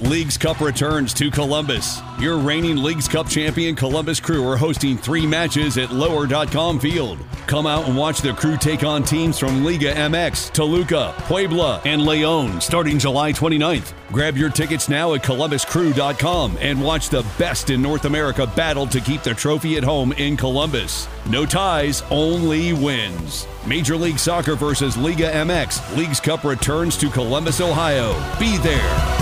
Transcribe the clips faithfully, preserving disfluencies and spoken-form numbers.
Leagues Cup returns to Columbus. Your reigning Leagues Cup champion Columbus Crew are hosting three matches at lower dot com Field. Come out and watch the Crew take on teams from Liga M X, Toluca, Puebla, and León starting July twenty-ninth. Grab your tickets now at columbus crew dot com and watch the best in North America battle to keep the trophy at home in Columbus. No ties, only wins. Major League Soccer versus Liga M X. Leagues Cup returns to Columbus, Ohio. Be there.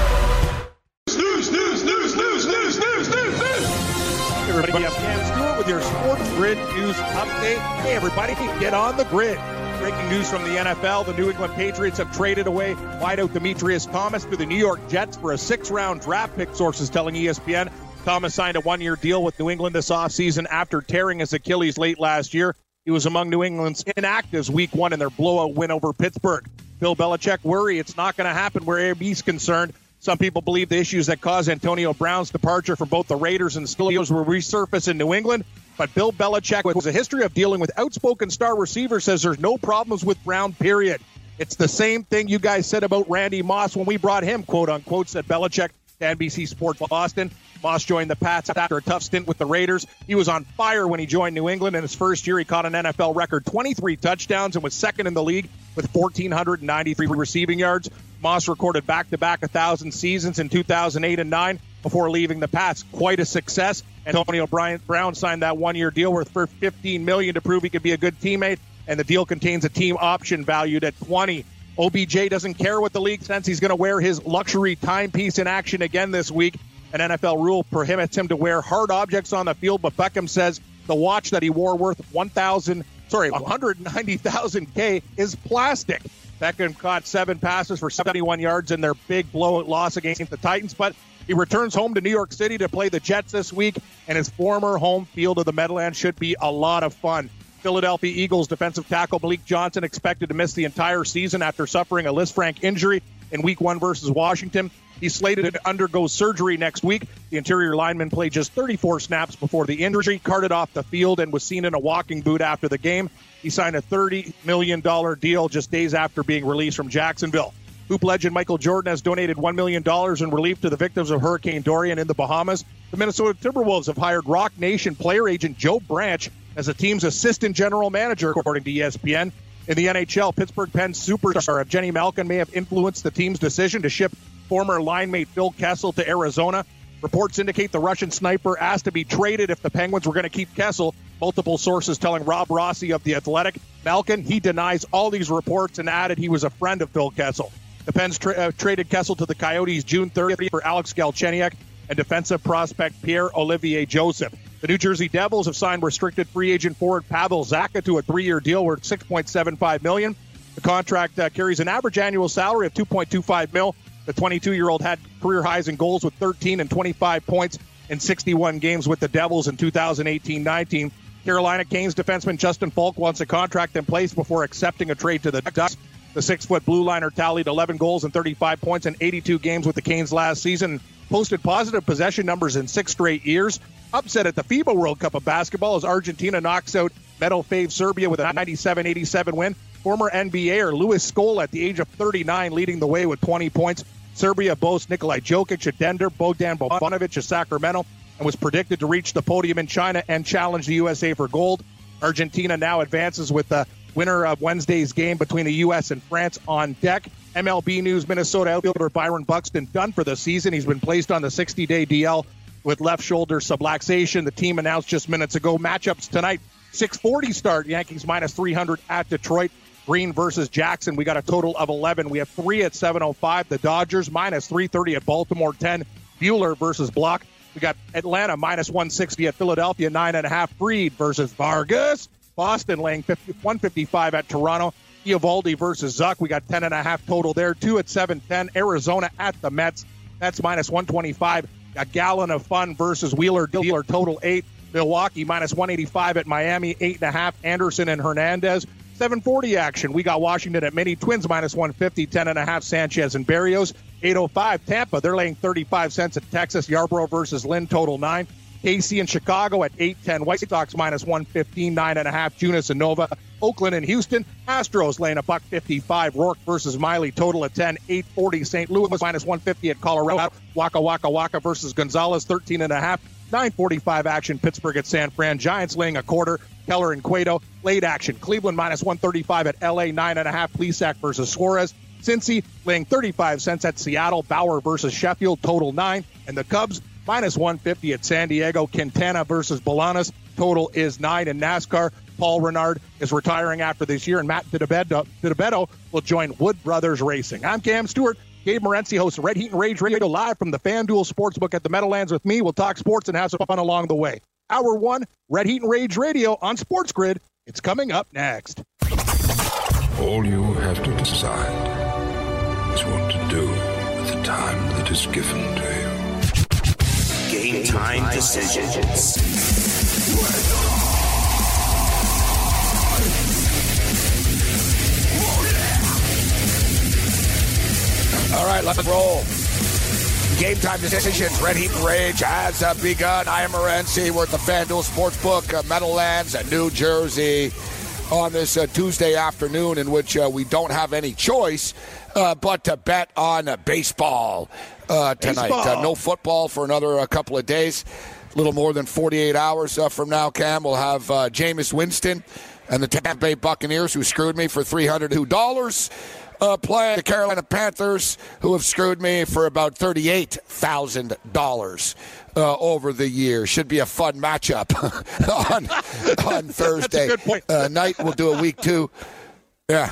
Everybody, I'm Cam Stewart with your Sports Grid News Update. Hey, everybody, get on the grid. Breaking news from the N F L. The New England Patriots have traded away wideout Demetrius Thomas to the New York Jets for a six-round draft pick, sources telling E S P N. Thomas signed a one-year deal with New England this offseason after tearing his Achilles late last year. He was among New England's inactives week one in their blowout win over Pittsburgh. Bill Belichick worry it's not going to happen where he's concerned. Some people believe the issues that caused Antonio Brown's departure from both the Raiders and Steelers will resurface in New England. But Bill Belichick, with a history of dealing with outspoken star receivers, says there's no problems with Brown, period. It's the same thing you guys said about Randy Moss when we brought him, quote unquote, said Belichick to N B C Sports Boston. Moss joined the Pats after a tough stint with the Raiders. He was on fire when he joined New England. In his first year, he caught an N F L record twenty-three touchdowns and was second in the league with one thousand four hundred ninety-three receiving yards. Moss recorded back-to-back one thousand seasons in two thousand eight and nine before leaving the Pats. Quite a success. Antonio Brown signed that one-year deal worth for fifteen million dollars to prove he could be a good teammate, and the deal contains a team option valued at twenty. O B J doesn't care what the league says. He's going to wear his luxury timepiece in action again this week. An N F L rule prohibits him to wear hard objects on the field, but Beckham says the watch that he wore worth one thousand, sorry, one hundred ninety thousand K is plastic. Beckham caught seven passes for seventy-one yards in their big blowout loss against the Titans, but he returns home to New York City to play the Jets this week, and his former home field of the Meadowlands should be a lot of fun. Philadelphia Eagles defensive tackle Malik Johnson expected to miss the entire season after suffering a Lisfranc injury in week one versus Washington. He's slated to undergo surgery next week. The interior lineman played just thirty-four snaps before the injury, carted off the field, and was seen in a walking boot after the game. He signed a thirty million dollars deal just days after being released from Jacksonville. Hoop legend Michael Jordan has donated one million dollars in relief to the victims of Hurricane Dorian in the Bahamas. The Minnesota Timberwolves have hired Rock Nation player agent Joe Branch as the team's assistant general manager, according to E S P N. In the N H L, Pittsburgh Pens superstar Jenny Malkin may have influenced the team's decision to ship former line mate Phil Kessel to Arizona. Reports indicate the Russian sniper asked to be traded if the Penguins were going to keep Kessel. Multiple sources telling Rob Rossi of The Athletic. Malkin, he denies all these reports and added he was a friend of Phil Kessel. The Pens tra- uh, traded Kessel to the Coyotes June thirtieth for Alex Galchenyuk and defensive prospect Pierre-Olivier Joseph. The New Jersey Devils have signed restricted free agent forward Pavel Zacha to a three-year deal worth six point seven five million dollars. The contract uh, carries an average annual salary of two point two five mil dollars. The twenty-two-year-old had career highs in goals with thirteen and twenty-five points in sixty-one games with the Devils in two thousand eighteen nineteen. Carolina Canes defenseman Justin Falk wants a contract in place before accepting a trade to the Ducks. The six-foot blue liner tallied eleven goals and thirty-five points in eighty-two games with the Canes last season, posted positive possession numbers in six straight years. Upset at the FIBA World Cup of basketball as Argentina knocks out medal fave Serbia with a ninety-seven eighty-seven win. Former N B A er Louis Scola at the age of thirty-nine leading the way with twenty points. Serbia boasts Nikolai Jokic at Denver, Bogdan Bogdanovic at Sacramento, and was predicted to reach the podium in China and challenge the U S A for gold. Argentina now advances with the winner of Wednesday's game between the U S and France on deck. M L B News, Minnesota outfielder Byron Buxton done for the season. He's been placed on the sixty-day D L with left shoulder subluxation. The team announced just minutes ago. Matchups tonight, six forty start. Yankees minus three hundred at Detroit. Green versus Jackson. We got a total of eleven. We have three at seven oh five. The Dodgers minus three thirty at Baltimore, ten. Bueller versus Block. We got Atlanta minus one sixty at Philadelphia, nine and a half. Fried versus Vargas. Boston laying one fifty-five at Toronto. Eovaldi versus Zuck. We got ten and a half total there. Two at seven ten. Arizona at the Mets. That's minus one twenty-five. A Gallon of Fun versus Wheeler Dealer, total eight. Milwaukee minus one eighty-five at Miami, eight and a half. Anderson and Hernandez. seven forty action. We got Washington at Mini. Twins minus one fifty, ten and a half. Sanchez and Berrios. eight oh five Tampa. They're laying thirty-five cents at Texas. Yarbrough versus Lynn, total nine. K C and Chicago at eight ten. White Sox minus one fifteen, nine and a half. Junis and Nova. Oakland and Houston. Astros laying a buck fifty-five. Rourke versus Miley. Total at ten. eight forty. Saint Louis minus one fifty at Colorado. Waka Waka Waka versus Gonzalez. thirteen and a half. nine forty-five action. Pittsburgh at San Fran. Giants laying a quarter. Keller and Cueto. Late action. Cleveland minus one thirty-five at L A. nine and a half. Plesac versus Suarez. Cincy laying thirty-five cents at Seattle. Bauer versus Sheffield. Total nine. And the Cubs minus one fifty at San Diego. Quintana versus Bolanos. Total is nine. In NASCAR, Paul Renard is retiring after this year, and Matt DiBetto will join Wood Brothers Racing. I'm Cam Stewart. Gabe Morency hosts Red Heat and Rage Radio live from the FanDuel Sportsbook at the Meadowlands with me. We'll talk sports and have some fun along the way. Hour one, Red Heat and Rage Radio on Sports Grid. It's coming up next. All you have to decide is what to do with the time that is given to you. Game time decisions. All right, let's roll. Game time decisions. Red Heat and Rage has uh, begun. I am Morency. We're at the FanDuel Sportsbook, uh, Meadowlands, uh, New Jersey, on this uh, Tuesday afternoon in which uh, we don't have any choice uh, but to bet on uh, baseball uh, tonight. Baseball. Uh, no football for another uh, couple of days. A little more than forty-eight hours uh, from now, Cam, we'll have uh, Jameis Winston and the Tampa Bay Buccaneers, who screwed me for three hundred two dollars. Uh, playing the Carolina Panthers, who have screwed me for about thirty-eight thousand dollars uh, over the year. Should be a fun matchup on on Thursday That's a good point. uh, night. We'll do a week two. Yeah,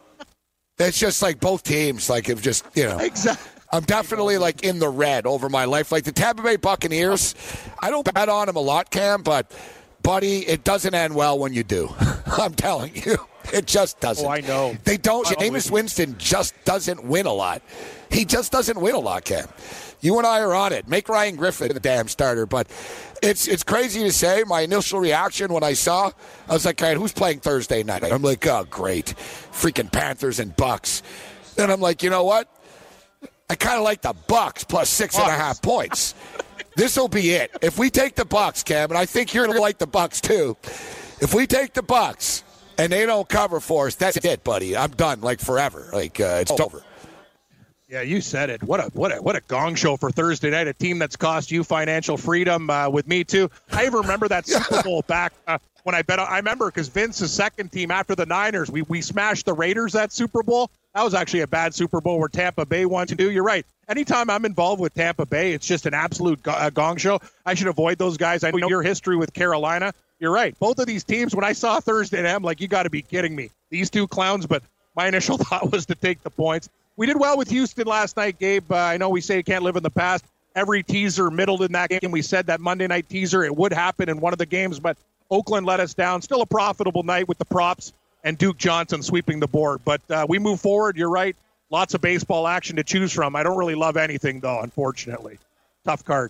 it's just like both teams. Like if just you know, Exactly. I'm definitely like in the red over my life. Like the Tampa Bay Buccaneers, I don't bet on them a lot, Cam, but buddy, it doesn't end well when you do. I'm telling you. It just doesn't. Oh, I know. They don't. I'm Jameis Winston just doesn't win a lot. He just doesn't win a lot, Cam. You and I are on it. Make Ryan Griffin the damn starter. But it's it's crazy to say. My initial reaction when I saw, I was like, all right, who's playing Thursday night? I'm like, oh, great. Freaking Panthers and Bucks. Then I'm like, you know what? I kind of like the Bucks plus six and a half points. This will be it. If we take the Bucks, Cam, and I think you're going to like the Bucks too. If we take the Bucks and they don't cover for us, that's it, buddy. I'm done, like forever. Like uh, it's Oh. over. Yeah, you said it. What a what a what a gong show for Thursday night. A team that's cost you financial freedom uh, with me too. I even remember that Super Bowl back uh, when I bet. I remember because Vince's second team after the Niners, we we smashed the Raiders that Super Bowl. That was actually a bad Super Bowl where Tampa Bay won to do. You're right. Anytime I'm involved with Tampa Bay, it's just an absolute go- uh, gong show. I should avoid those guys. I know your history with Carolina. You're right. Both of these teams, when I saw Thursday night, I'm like, you got to be kidding me. These two clowns, but my initial thought was to take the points. We did well with Houston last night, Gabe. Uh, I know we say you can't live in the past. Every teaser middled in that game. We said that Monday night teaser, it would happen in one of the games, but Oakland let us down. Still a profitable night with the props and Duke Johnson sweeping the board. But uh, we move forward. You're right. Lots of baseball action to choose from. I don't really love anything, though, unfortunately. Tough card.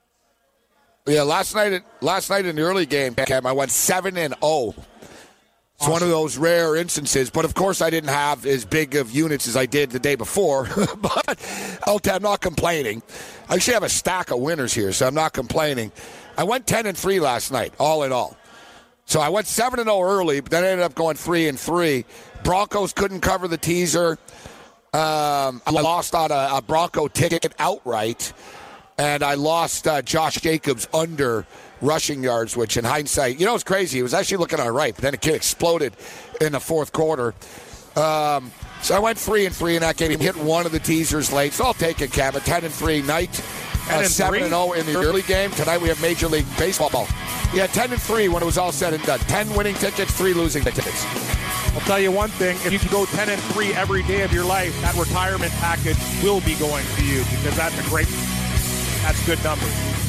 Yeah, last night last night in the early game, Cam, I went seven and oh. It's awesome. One of those rare instances, but of course I didn't have as big of units as I did the day before. But I'll tell, I'm not complaining. I actually have a stack of winners here, so I'm not complaining. I went ten and three last night, all in all. So I went seven and oh early, but then I ended up going three and three. Broncos couldn't cover the teaser. Um, I lost on a, a Bronco ticket outright. And I lost uh, Josh Jacobs under rushing yards, which in hindsight, you know, it's crazy. He was actually looking all right, but then the kid exploded in the fourth quarter. Um, so I went three and three in that game. He hit one of the teasers late, so I'll take it, Cam. A ten and three night, uh, seven and oh in the early game. Tonight we have Major League Baseball. Yeah, ten and three when it was all said and done. Ten winning tickets, three losing tickets. I'll tell you one thing. If you can go ten and three every day of your life, that retirement package will be going to you because that's a great. That's good numbers.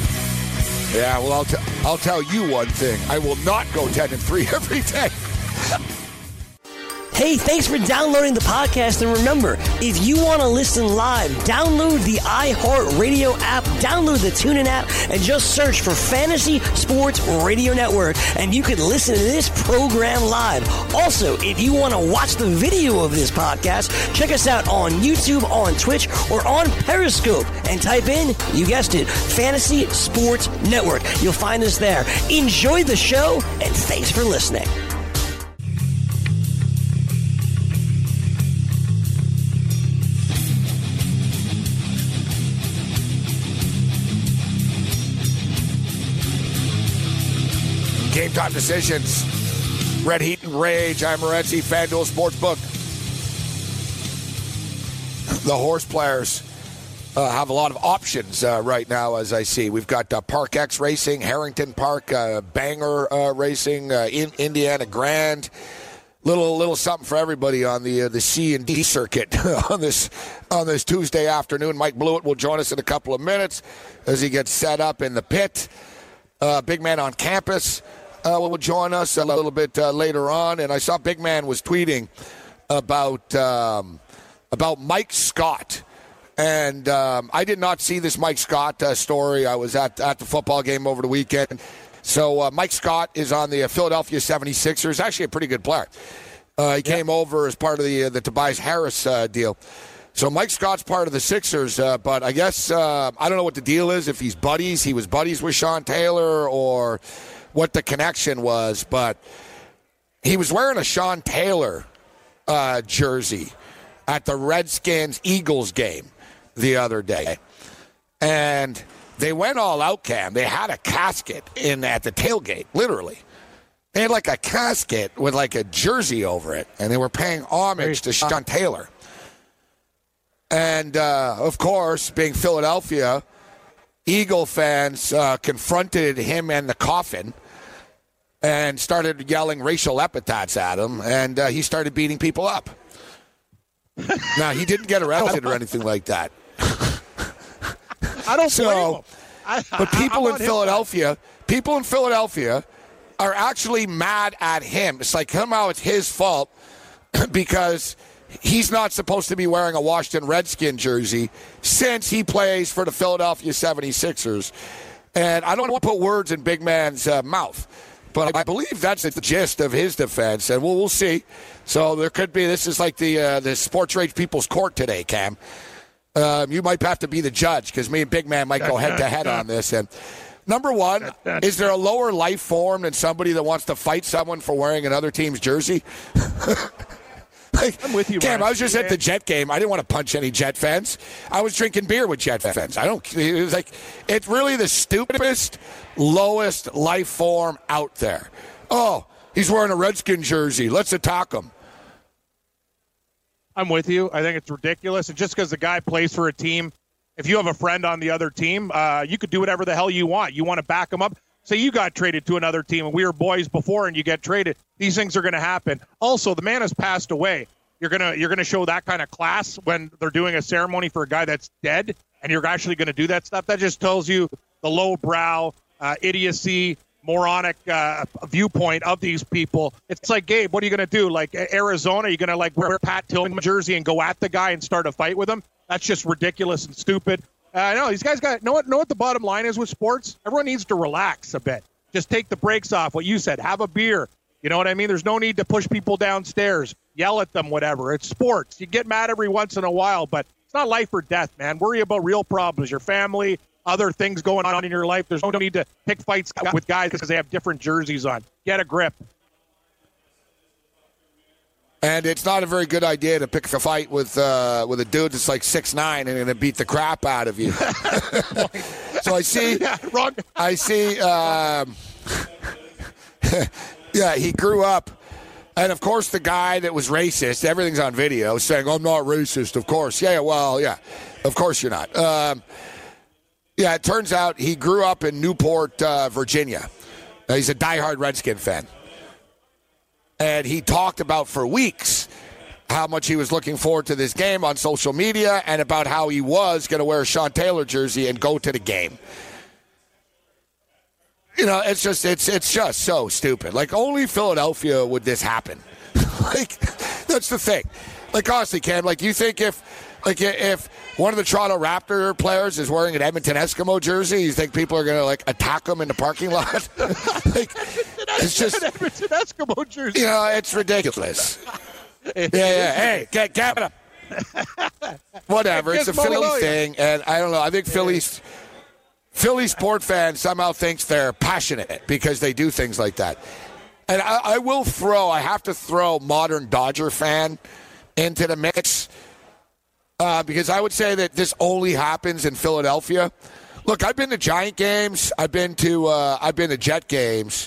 Yeah, well, I'll, t- I'll tell you one thing. I will not go ten and three every day. Hey, thanks for downloading the podcast. And remember, if you want to listen live, download the iHeartRadio app, download the TuneIn app, and just search for Fantasy Sports Radio Network, and you can listen to this program live. Also, if you want to watch the video of this podcast, check us out on YouTube, on Twitch, or on Periscope, and type in, you guessed it, Fantasy Sports Network. You'll find us there. Enjoy the show, and thanks for listening. Game time decisions. Red Heat and Rage. I'm Morency, FanDuel Sportsbook. The horse players uh, have a lot of options uh, right now, as I see. We've got uh, Park X Racing, Harrington Park, uh, Banger uh, Racing, uh, in Indiana Grand. Little little something for everybody on the uh, the C and D circuit on this on this Tuesday afternoon. Mike Blewett will join us in a couple of minutes as he gets set up in the pit. Uh, Big Man on campus uh, will join us a little bit uh, later on. And I saw Big Man was tweeting about um, about Mike Scott. And um, I did not see this Mike Scott uh, story. I was at, at the football game over the weekend. So uh, Mike Scott is on the uh, Philadelphia seventy-sixers. Actually a pretty good player. Uh, he yeah. came over as part of the, uh, the Tobias Harris uh, deal. So Mike Scott's part of the Sixers, uh, but I guess uh, I don't know what the deal is, if he's buddies. He was buddies with Sean Taylor or what the connection was, but he was wearing a Sean Taylor uh, jersey at the Redskins-Eagles game the other day. And they went all out, Cam. They had a casket in at the tailgate, literally. They had like a casket with like a jersey over it, and they were paying homage to Sean Taylor. And, uh, of course, being Philadelphia, Eagle fans uh, confronted him and the coffin and started yelling racial epithets at him, and uh, he started beating people up. Now, he didn't get arrested or anything like that. I don't so, blame him. I, but people I, in Philadelphia, people in Philadelphia are actually mad at him. It's like, somehow it's his fault because he's not supposed to be wearing a Washington Redskin jersey since he plays for the Philadelphia seventy-sixers. And I don't want to put words in Big Man's uh, mouth, but I believe that's the gist of his defense, and we'll, we'll see. So there could be, this is like the uh, the Sports Rage People's Court today, Cam. Um, you might have to be the judge because me and Big Man might go head-to-head on this. And number one, is there a lower life form than somebody that wants to fight someone for wearing another team's jersey? Like, I'm with you, Cam. Ryan. I was just at the Jet game. I didn't want to punch any Jet fans. I was drinking beer with Jet fans. I don't. It was like, it's really the stupidest, lowest life form out there. Oh, he's wearing a Redskin jersey. Let's attack him. I'm with you. I think it's ridiculous. And just because the guy plays for a team, if you have a friend on the other team, uh, you could do whatever the hell you want. You want to back him up. Say you got traded to another team and we were boys before and you get traded. These things are going to happen. Also, the man has passed away. You're going to you're gonna show that kind of class when they're doing a ceremony for a guy that's dead and you're actually going to do that stuff. That just tells you the lowbrow, uh, idiocy, moronic uh, viewpoint of these people. It's like, Gabe, what are you going to do? Like Arizona, you're going to like wear Pat Tillman jersey and go at the guy and start a fight with him? That's just ridiculous and stupid. I uh, know these guys got know what know what the bottom line is with sports. Everyone needs to relax a bit. Just take the brakes off. What you said, have a beer. You know what I mean? There's no need to push people downstairs, yell at them, whatever. It's sports. You get mad every once in a while, but it's not life or death, man. Worry about real problems, your family, other things going on in your life. There's no need to pick fights with guys because they have different jerseys on. Get a grip. And it's not a very good idea to pick a fight with uh, with a dude that's like six nine and going to beat the crap out of you. So I see, yeah, wrong. I see, um, yeah, he grew up. And, of course, the guy that was racist, everything's on video, saying, I'm not racist, of course. Yeah, well, yeah, of course you're not. Um, yeah, it turns out he grew up in Newport, uh, Virginia. Uh, he's a diehard Redskin fan. And he talked about for weeks how much he was looking forward to this game on social media and about how he was going to wear a Sean Taylor jersey and go to the game. You know, it's just it's it's just so stupid. Like, only Philadelphia would this happen. Like, That's the thing. Like, honestly, Cam, like, you think if, like, if one of the Toronto Raptor players is wearing an Edmonton Eskimo jersey, you think people are going to, like, attack him in the parking lot? Like, it's just, an Edmonton Eskimo jersey. you know, it's ridiculous. Yeah, yeah. Hey, get, get him. Whatever. It's a Philly thing, and I don't know. I think Philly's Philly sport fans somehow thinks they're passionate because they do things like that. And I, I will throw, I have to throw modern Dodger fan into the mix uh, because I would say that this only happens in Philadelphia. Look, I've been to Giant games. I've been to uh, I've been to Jet games.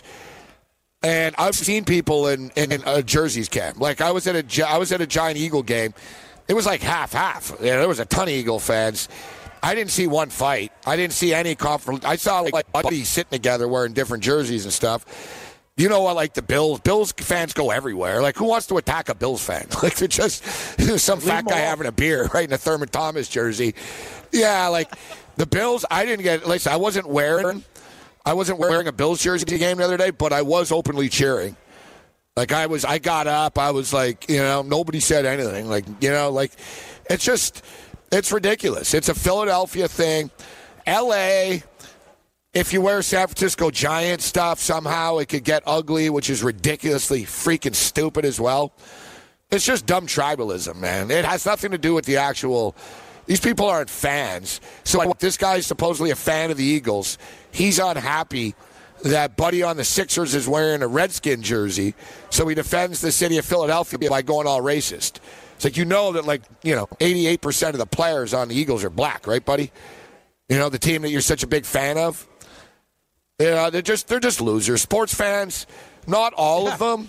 And I've seen people in, in, in uh, jerseys, Cam. Like, I was at a I was at a Giant Eagle game. It was like half-half. Yeah, there was a ton of Eagle fans. I didn't see one fight. I didn't see any conference. I saw, like, buddies sitting together wearing different jerseys and stuff. You know what, like the Bills. Bills fans go everywhere. Like, who wants to attack a Bills fan? Like, they're just some fat guy having a beer, right, in a Thurman Thomas jersey. Yeah, like, the Bills, I didn't get, listen, I wasn't wearing, I wasn't wearing a Bills jersey to the game the other day, but I was openly cheering. Like, I was, I got up, I was like, you know, nobody said anything. Like, you know, like, it's just, it's ridiculous. It's a Philadelphia thing. L A, if you wear San Francisco Giant stuff, somehow it could get ugly, which is ridiculously freaking stupid as well. It's just dumb tribalism, man. It has nothing to do with the actual, these people aren't fans. So like, this guy's supposedly a fan of the Eagles. He's unhappy that Buddy on the Sixers is wearing a Redskin jersey, so he defends the city of Philadelphia by going all racist. It's like, you know that, like, you know, eighty-eight percent of the players on the Eagles are black, right, Buddy? You know, the team that you're such a big fan of. Yeah, they're just they're just losers. Sports fans, not all of them,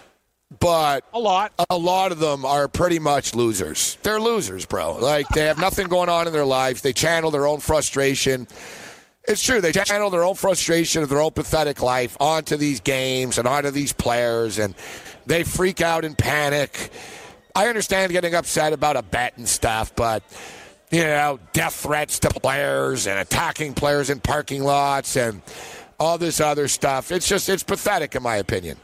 but a lot. A lot of them are pretty much losers. They're losers, bro. Like, they have nothing going on in their lives. They channel their own frustration. It's true. They channel their own frustration of their own pathetic life onto these games and onto these players, and they freak out and panic. I understand getting upset about a bet and stuff, but, you know, death threats to players and attacking players in parking lots and all this other stuff. It's just, it's pathetic in my opinion.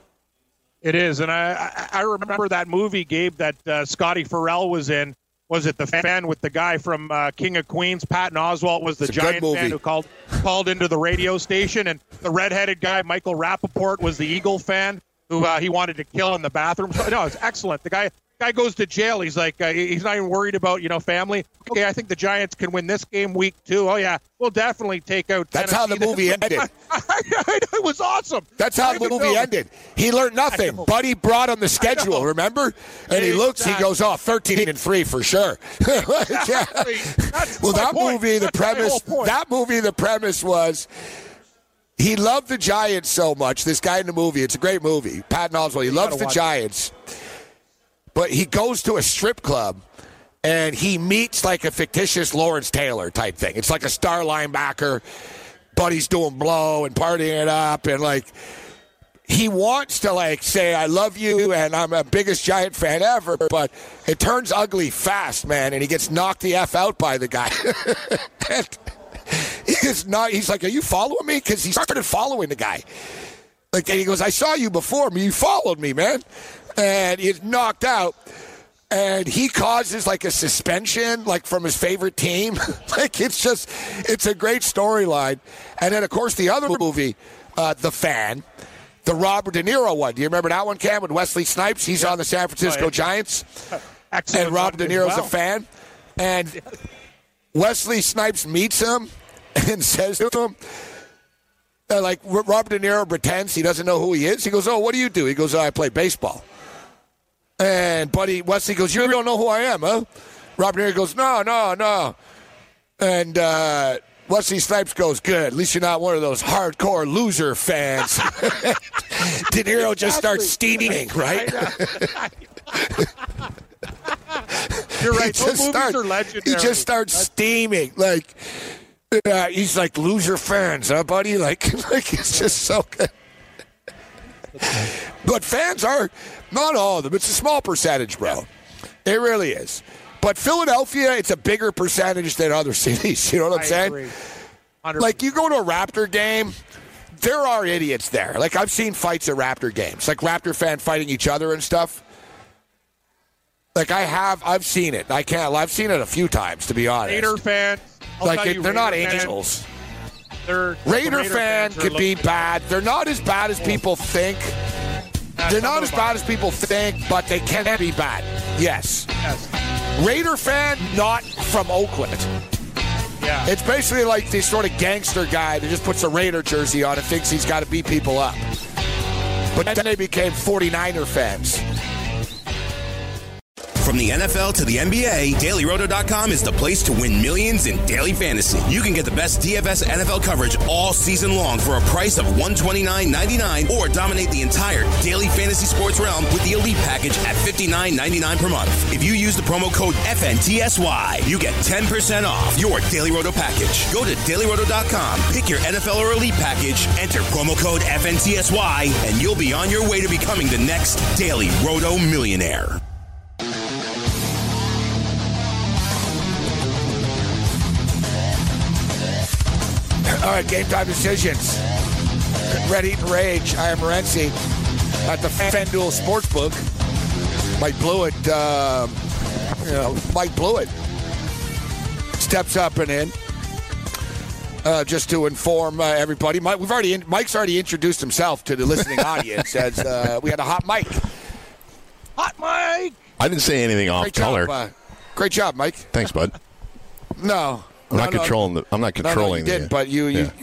It is, and I I remember that movie, Gabe, that uh, Scotty Farrell was in. Was it The Fan with the guy from uh, King of Queens? Patton Oswalt was the Giant fan who called called into the radio station, and the redheaded guy, Michael Rappaport, was the Eagle fan who uh, he wanted to kill in the bathroom. So, no, it's excellent. The guy guy goes to jail. He's like, uh, he's not even worried about, you know, family. Okay, I think the Giants can win this game week two. Oh, yeah, we'll definitely take out That's Tennessee. how the movie ended. I, I, I, it was awesome. That's how the movie know. ended. He learned nothing. Buddy brought on the schedule, remember? And he looks, he goes, oh, thirteen and three for sure. Yeah. That's well, that point. movie, the That's premise, that movie, the premise was he loved the Giants so much. This guy in the movie, it's a great movie. Patton Oswalt, he loves the Giants. It. But he goes to a strip club, and he meets like a fictitious Lawrence Taylor type thing. It's like a star linebacker. Buddy's doing blow and partying it up, and like he wants to like say, I love you, and I'm a biggest Giant fan ever, but it turns ugly fast, man, and he gets knocked the F out by the guy. And he is not, he's like, are you following me? Because he started following the guy. Like, and he goes, I saw you before, you followed me, man. And he's knocked out, and he causes like a suspension, like from his favorite team. Like, it's just, it's a great storyline. And then, of course, the other movie, uh, The Fan, the Robert De Niro one. Do you remember that one, Cam, with Wesley Snipes? He's yeah. on the San Francisco oh, yeah. Giants. Excellent. And Robert De Niro's well. a fan. And Wesley Snipes meets him and says to him, uh, like, Robert De Niro pretends he doesn't know who he is. He goes, oh, what do you do? He goes, oh, I play baseball. And Buddy Wesley goes, you don't know who I am, huh? Robert De Niro goes, no, no, no. And uh, Wesley Snipes goes, good. At least you're not one of those hardcore loser fans. De Niro just starts steaming, right? You're right. He Those just movies starts, are legendary. He just starts That's- steaming. Like, uh, he's like, loser fans, huh, buddy? Like, like it's just so good. But fans are, not all of them. It's a small percentage, bro. It really is. But Philadelphia, it's a bigger percentage than other cities. You know what I'm I saying? Agree. one hundred percent. Like, you go to a Raptor game, there are idiots there. Like, I've seen fights at Raptor games. Like, Raptor fan fighting each other and stuff. Like, I have, I've seen it. I can't, I've seen it a few times, to be honest. Raider fans. I'll like, it, you, they're Raider not fans, angels. They're, Raider, Raider fan fans could be bad. They're not as bad as people think. They're not as bad as people think, but they can be bad. Yes. Yes. Raider fan, not from Oakland. Yeah. It's basically like this sort of gangster guy that just puts a Raider jersey on and thinks he's got to beat people up. But then they became forty-niner fans. From the N F L to the N B A, Daily Roto dot com is the place to win millions in daily fantasy. You can get the best D F S N F L coverage all season long for a price of one hundred twenty-nine ninety-nine, or dominate the entire daily fantasy sports realm with the Elite package at fifty-nine ninety-nine per month. If you use the promo code F N T S Y, you get ten percent off your Daily Roto package. Go to Daily Roto dot com, pick your N F L or Elite package, enter promo code F N T S Y, and you'll be on your way to becoming the next Daily Roto millionaire. All right, game time decisions. Red Heat and Rage. I am Morency at the FanDuel Sportsbook. Mike Blewett, uh, you know, Mike Blewett steps up and in uh, just to inform uh, everybody. Mike, we've already in, Mike's already introduced himself to the listening audience as uh, we had a hot Mike. Hot Mike. I didn't say anything off Great color. job, uh, great job, Mike. Thanks, bud. No. I'm no, not no, controlling the. I'm not controlling no, no, you the. did, but you, you yeah.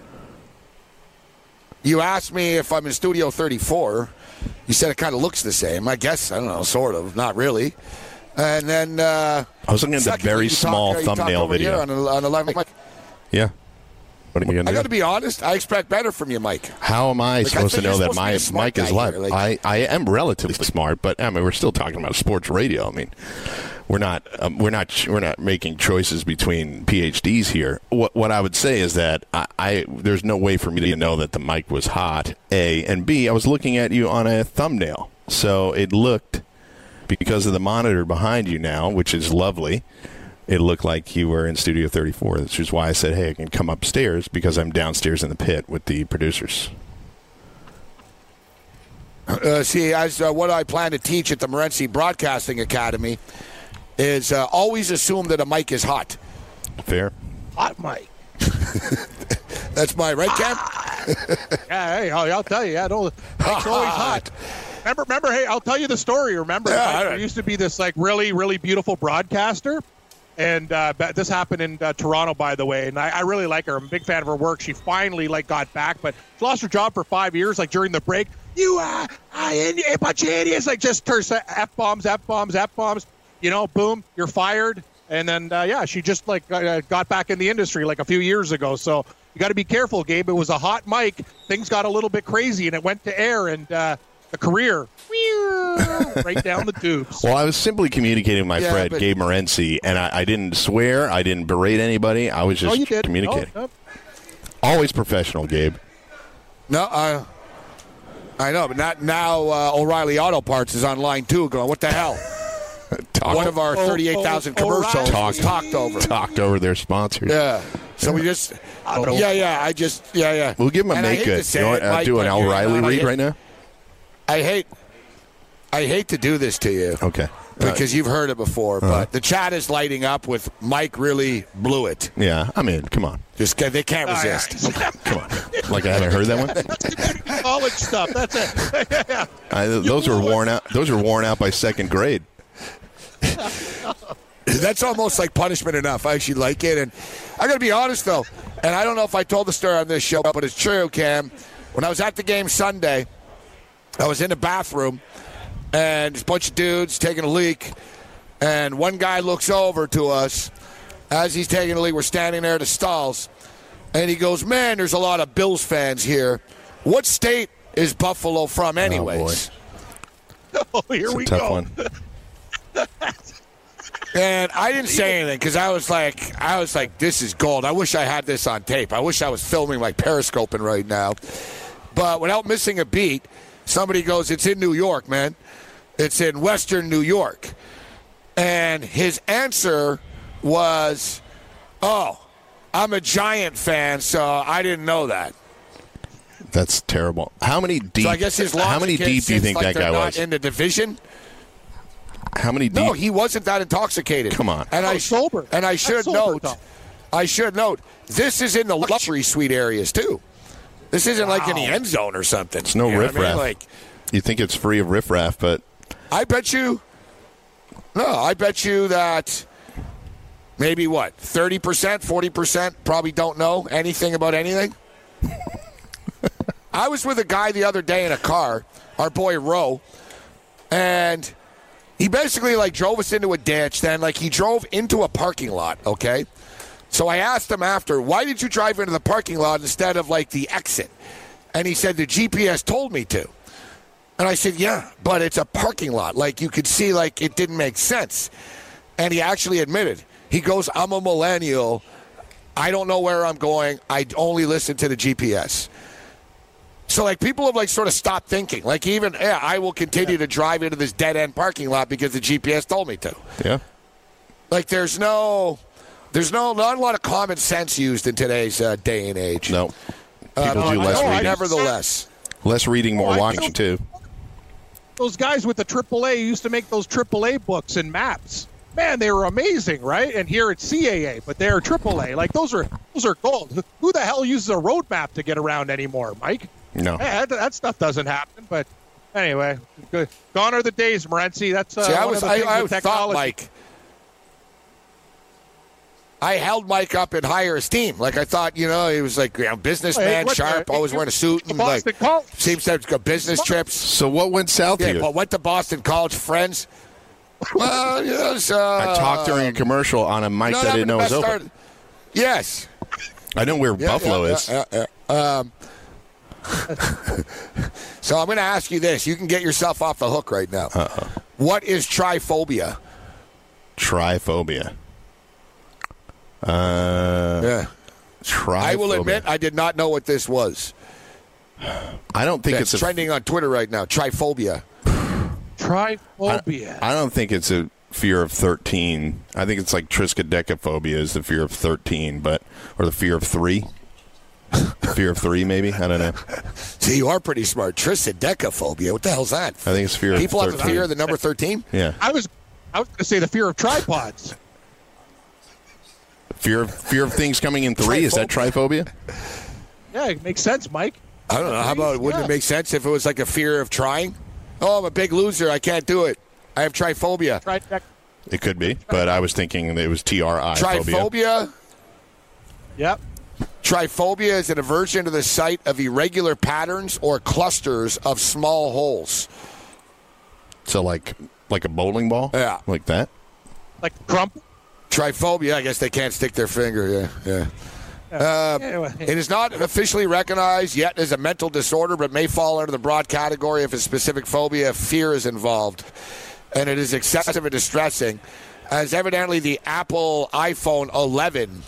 you asked me if I'm in Studio thirty-four. You said it kind of looks the same. I guess, I don't know, sort of, not really. And then uh, I was looking at the very you small talk, uh, you thumbnail talk over video. here on, on eleven. Mike, Yeah. What am I gonna I do? got to be honest. I expect better from you, Mike. How am I Like, supposed I to know think that you're my supposed to be a mic smart is guy live? here, like- I, I am relatively smart, but I mean we're still talking about sports radio. I mean we're not um, we're not we're not making choices between P H Ds here. What what I would say is that I, I there's no way for me to know that the mic was hot. A and B. I was looking at you on a thumbnail, so it looked because of the monitor behind you now, which is lovely. It looked like you were in Studio thirty-four, which is why I said, hey, I can come upstairs because I'm downstairs in the pit with the producers. Uh, see, as uh, what I plan to teach at the Morency Broadcasting Academy is uh, always assume that a mic is hot. Fair. Hot mic. That's my right, Cam? Yeah, hey, I'll, I'll tell you. Yeah, no, it's always hot. Remember, remember, hey, I'll tell you the story. Remember, Yeah, like, I there don't- used to be this like really, really beautiful broadcaster. And uh, ba- this happened in uh, Toronto, by the way. And I, I really like her. I'm a big fan of her work. She finally like got back, but she lost her job for five years. Like during the break, you uh, I, a bunch of idiots. Like just her f bombs, f bombs, f bombs. You know, boom, you're fired. And then uh, yeah, she just like uh, got back in the industry like a few years ago. So you got to be careful, Gabe. It was a hot mic. Things got a little bit crazy, and it went to air, and uh, the career right down the tubes. Well, I was simply communicating with my Yeah, friend, but- Gabe Morency, and I, I didn't swear. I didn't berate anybody. I was Oh, just you did. communicating. Oh, no. Always professional, Gabe. No, I, I know, but not now. Uh, O'Reilly Auto Parts is on line two going, what the hell? Talk, One of our Oh, thirty-eight thousand oh, commercials Talk- was talked over. talked over their sponsors. Yeah. So we just, yeah, yeah, I just, yeah, yeah. We'll give him a And I make hate to good. say You know it, what? Uh, Mike, do an but Al you're Riley not- I read hate- right now? I hate, I hate to do this to you. Okay. Because you've heard it before, Uh-huh. but the chat is lighting up with Mike really blew it. Yeah, I mean, come on. Just they can't Oh, yeah. resist. Come on. Like I haven't heard that one? College stuff. That's it. yeah. I, those were worn out. Those were worn out by second grade. That's almost like punishment enough. I actually like it, and I got to be honest though, and I don't know if I told the story on this show, but it's true, Cam. When I was at the game Sunday, I was in the bathroom, and there's a bunch of dudes taking a leak, and one guy looks over to us as he's taking a leak. We're standing there at the stalls, and he goes, "Man, there's a lot of Bills fans here. What state is Buffalo from, anyways?" Oh, here It's we a tough go. one. And I didn't say anything because I was like, I was like, this is gold. I wish I had this on tape. I wish I was filming like periscoping right now. But without missing a beat, somebody goes, "It's in New York, man. It's in Western New York." And his answer was, "Oh, I'm a Giant fan, so I didn't know that." That's terrible. How many deep? So I guess his How logic many is deep do you since, think like, that they're guy not was? in the division? How many? No, deep? he wasn't that intoxicated. Come on. And Oh, I sober. And I should sober, note, Tom. I should note, this is in the luxury suite areas too. This isn't like in the end zone or something. It's no You know what I mean? riffraff. Like, You think it's free of riffraff, but I bet you. No, I bet you that maybe what thirty percent, forty percent probably don't know anything about anything. I was with a guy the other day in a car, our boy Roe, and he basically like drove us into a ditch. Then like he drove into a parking lot. Okay, so I asked him after, why did you drive into the parking lot instead of like the exit? And he said the G P S told me to. And I said, yeah, but it's a parking lot. Like you could see, like it didn't make sense. And he actually admitted. He goes, I'm a millennial. I don't know where I'm going. I only listen to the G P S. So, like, people have, like, sort of stopped thinking. Like, even, yeah, I will continue to drive into this dead-end parking lot because the G P S told me to. yeah. Like, there's no, there's no, not a lot of common sense used in today's uh, day and age. No. People Uh, do I less know, reading. Nevertheless. Less reading, more Oh, I watching, feel- too. Those guys with the triple A used to make those triple A books and maps. Man, they were amazing, right? And here it's C A A, but they're triple A. Like those are those are gold. Who the hell uses a road map to get around anymore, Mike? No. Yeah, that, that stuff doesn't happen. But anyway, good. Gone are the days, Morency. That's uh, See, I one was, of the things I, I with thought, technology. Mike, I held Mike up in higher esteem. Like, I thought, you know, he was like, you know, businessman, what, sharp, uh, always wearing a suit, and like, Boston College. seems to have got business trips. So what went south Yeah, here? but went to Boston College, friends. Well, yes. Uh, I talked during a commercial on a mic no, that I not didn't know the was best open. start. Yes. I know where Yeah, Buffalo yeah, is. yeah, yeah, yeah. Um, so I'm going to ask you this. You can get yourself off the hook right now. Uh-uh. What is triphobia? Triphobia. Uh, Yeah. triphobia. I will admit I did not know what this was. I don't think Yeah, it's it's a trending on Twitter right now. Triphobia. Triphobia. I don't think it's a fear of thirteen. I think it's like triskaidekaphobia is the fear of thirteen, but or the fear of three. Fear of three, maybe. I don't know. See, you are pretty smart. Triskaidekaphobia. What the hell's that? I think it's fear People of have a thirteen. fear of the number thirteen? Yeah, I was I was going to say the fear of tripods. fear of fear of things coming in three. Is that triphobia? Yeah, it makes sense, Mike. I don't know. How about, wouldn't Yeah. it make sense if it was like a fear of trying? Oh, I'm a big loser. I can't do it. I have triphobia. Tri- It could be, but I was thinking that it was T R I phobia. Triphobia. Yep. Triphobia is an aversion to the sight of irregular patterns or clusters of small holes. So like like a bowling ball. Yeah. like that. Like Trump. Triphobia, I guess they can't stick their finger. Yeah, yeah. Uh, Anyway. it is not officially recognized yet as a mental disorder, but may fall under the broad category if a specific phobia, fear is involved. And it is excessive and distressing, as evidently the Apple iPhone eleven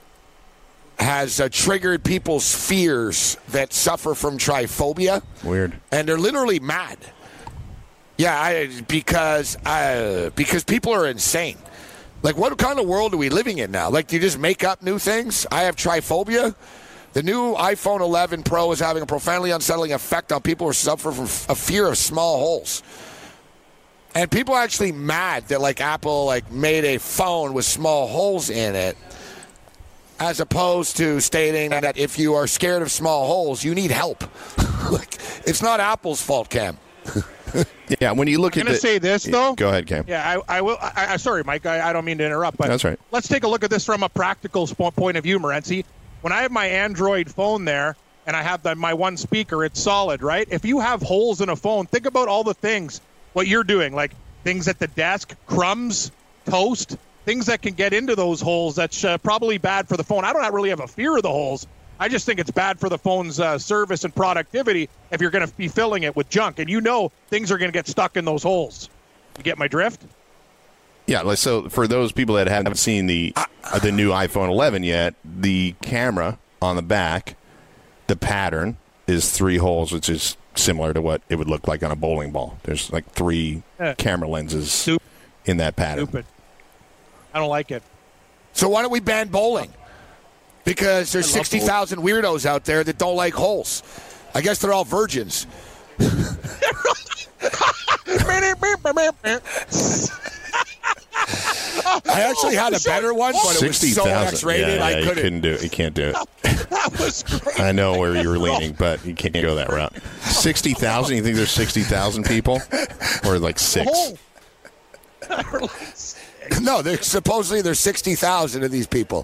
has uh, triggered people's fears that suffer from triphobia. Weird. And they're literally mad. Yeah, I, because uh, because people are insane. Like, what kind of world are we living in now? Like, do you just make up new things? I have triphobia. The new iPhone eleven Pro is having a profoundly unsettling effect on people who suffer from a fear of small holes. And people are actually mad that, like, Apple, like, made a phone with small holes in it, as opposed to stating that if you are scared of small holes, you need help. Like, it's not Apple's fault, Cam. Yeah, when you look I'm at going to the, say this, though. Go ahead, Cam. Yeah, I, I will. I, I, sorry, Mike. I, I don't mean to interrupt, but That's right. Let's take a look at this from a practical sp- point of view, Morency. When I have my Android phone there and I have the, my one speaker, it's solid, right? If you have holes in a phone, think about all the things, what you're doing, like things at the desk, crumbs, toast, things that can get into those holes. That's uh, probably bad for the phone. I don't really have a fear of the holes. I just think it's bad for the phone's uh, service and productivity if you're going to be filling it with junk. And you know things are going to get stuck in those holes. You get my drift? Yeah, like, so for those people that haven't seen the uh, the new iPhone eleven yet, the camera on the back, the pattern is three holes, which is similar to what it would look like on a bowling ball. There's like three Yeah. camera lenses Stupid. in that pattern. Stupid. I don't like it. So why don't we ban bowling? Because there's I love sixty thousand weirdos out there that don't like holes. I guess they're all virgins. I actually had a better one, but it was so X-rated, yeah, yeah, I you couldn't. couldn't do it. You can't do it. That was great. I know where you were leaning, but you can't go that route. sixty thousand? You think there's sixty thousand people? Or like six? Oh. No, there's, supposedly there's sixty thousand of these people.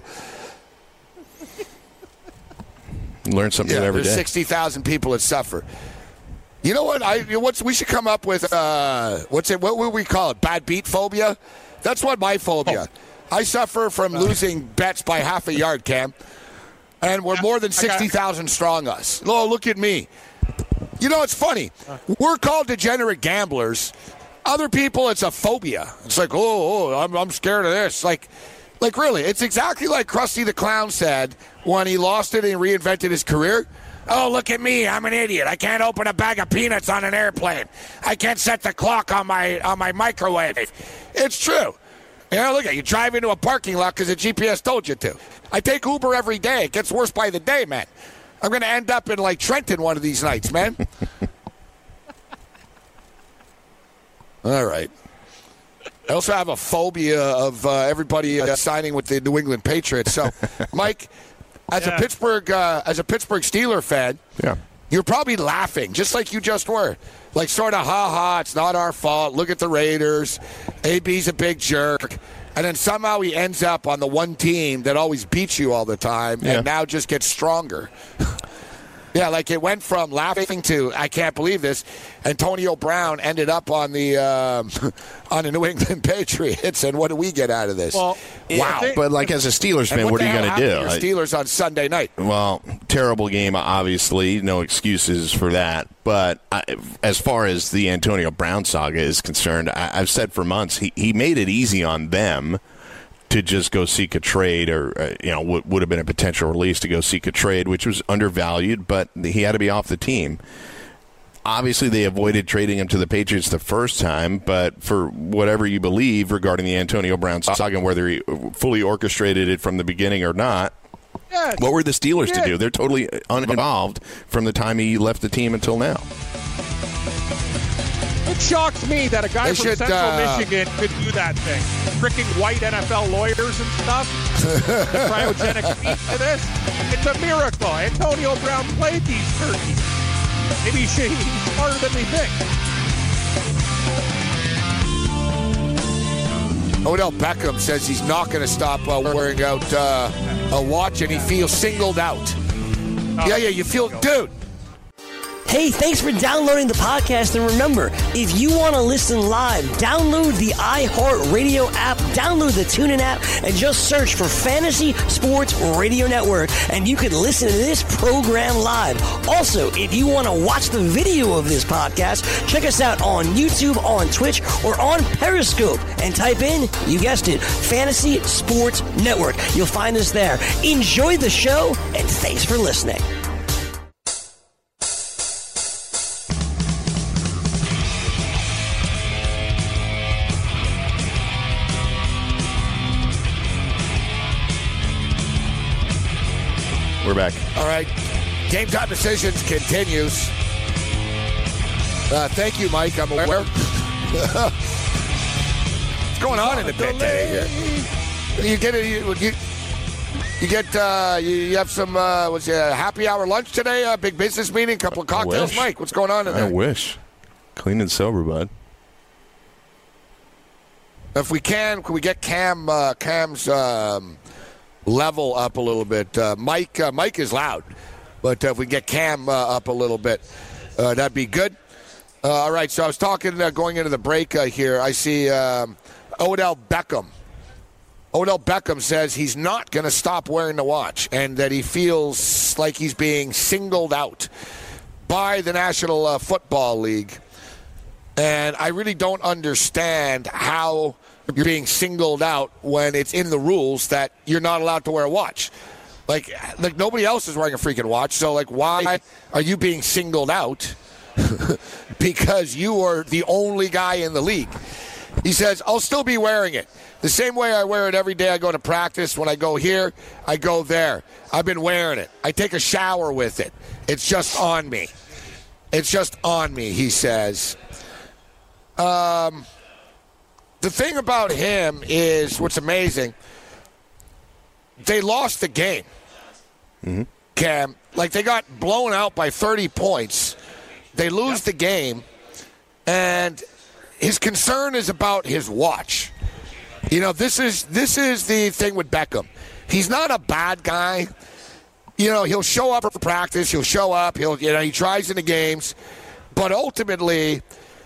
You learn something Yeah, every there's day. sixty thousand people that suffer. You know what? I you know, what's we should come up with. Uh, what's it? What would we call it? Bad beat phobia. That's what my phobia. Oh. I suffer from losing bets by half a yard, Cam, and we're more than sixty thousand strong. Us. Oh, look at me. You know, it's funny. We're called degenerate gamblers. Other people, it's a phobia. It's like, oh, oh I'm, I'm scared of this. Like, like really, it's exactly like Krusty the Clown said when he lost it and reinvented his career. Oh, look at me. I'm an idiot. I can't open a bag of peanuts on an airplane. I can't set the clock on my on my microwave. It's true. You know, look at you drive into a parking lot because the G P S told you to. I take Uber every day. It gets worse by the day, man. I'm going to end up in, like, Trenton one of these nights, man. All right. I also have a phobia of uh, everybody uh, signing with the New England Patriots. So, Mike, as yeah. a Pittsburgh uh, as a Pittsburgh Steeler fan, yeah. you're probably laughing, just like you just were. Like, sort of, ha-ha, it's not our fault. Look at the Raiders. A B's a big jerk. And then somehow he ends up on the one team that always beats you all the time yeah. and now just gets stronger. Yeah, like it went from laughing to I can't believe this. Antonio Brown ended up on the um, on the New England Patriots, and what do we get out of this? Well, wow! Think, but like as a Steelers fan, what, what are you going to do? Your Steelers on Sunday night. Well, terrible game, obviously, no excuses for that. But I, as far as the Antonio Brown saga is concerned, I, I've said for months he he made it easy on them to just go seek a trade, or uh, you know, would would have been a potential release to go seek a trade, which was undervalued, but he had to be off the team. Obviously, they avoided trading him to the Patriots the first time, but for whatever you believe regarding the Antonio Brown saga, whether he fully orchestrated it from the beginning or not, yeah, what were the Steelers yeah. to do? They're totally uninvolved from the time he left the team until now. It shocks me that a guy they from should, Central uh, Michigan could do that thing. Tricking white N F L lawyers and stuff. The cryogenic feet to this. It's a miracle. Antonio Brown played these turkeys. Maybe he should, he's smarter than we think. Odell Beckham says he's not going to stop uh, wearing out uh, a watch, and he feels singled out. Oh, yeah, yeah, you feel, dude. Hey, thanks for downloading the podcast. And remember, if you want to listen live, download the iHeartRadio app, download the TuneIn app, and just search for Fantasy Sports Radio Network, and you can listen to this program live. Also, if you want to watch the video of this podcast, check us out on YouTube, on Twitch, or on Periscope, and type in, you guessed it, Fantasy Sports Network. You'll find us there. Enjoy the show, and thanks for listening. We're back. All right. Game Time Decisions continues. Uh, thank you, Mike. I'm aware. What's going on in the pit today here? You get it. You, you, you get. Uh, you, you have some. Uh, what's your happy hour lunch today? A big business meeting. Couple of cocktails, Mike. What's going on in there? I wish. Clean and sober, bud. If we can, can we get Cam? Uh, Cam's. Um, level up a little bit. Uh, Mike uh, Mike is loud, but uh, if we get Cam uh, up a little bit, uh, that'd be good. Uh, all right, so I was talking, uh, going into the break uh, here, I see um, Odell Beckham. Odell Beckham says he's not going to stop wearing the watch and that he feels like he's being singled out by the National uh, Football League. And I really don't understand how you're being singled out when it's in the rules that you're not allowed to wear a watch. Like, like nobody else is wearing a freaking watch, so like why are you being singled out? Because you are the only guy in the league. He says, I'll still be wearing it. The same way I wear it every day I go to practice. When I go here, I go there. I've been wearing it. I take a shower with it. It's just on me. It's just on me, he says. um, the thing about him is what's amazing. They lost the game, mm-hmm. Cam. Like, they got blown out by thirty points. They lose yep. the game, and his concern is about his watch. You know, this is this is the thing with Beckham. He's not a bad guy. You know, he'll show up for practice. He'll show up. He'll, you know, he tries in the games. But ultimately,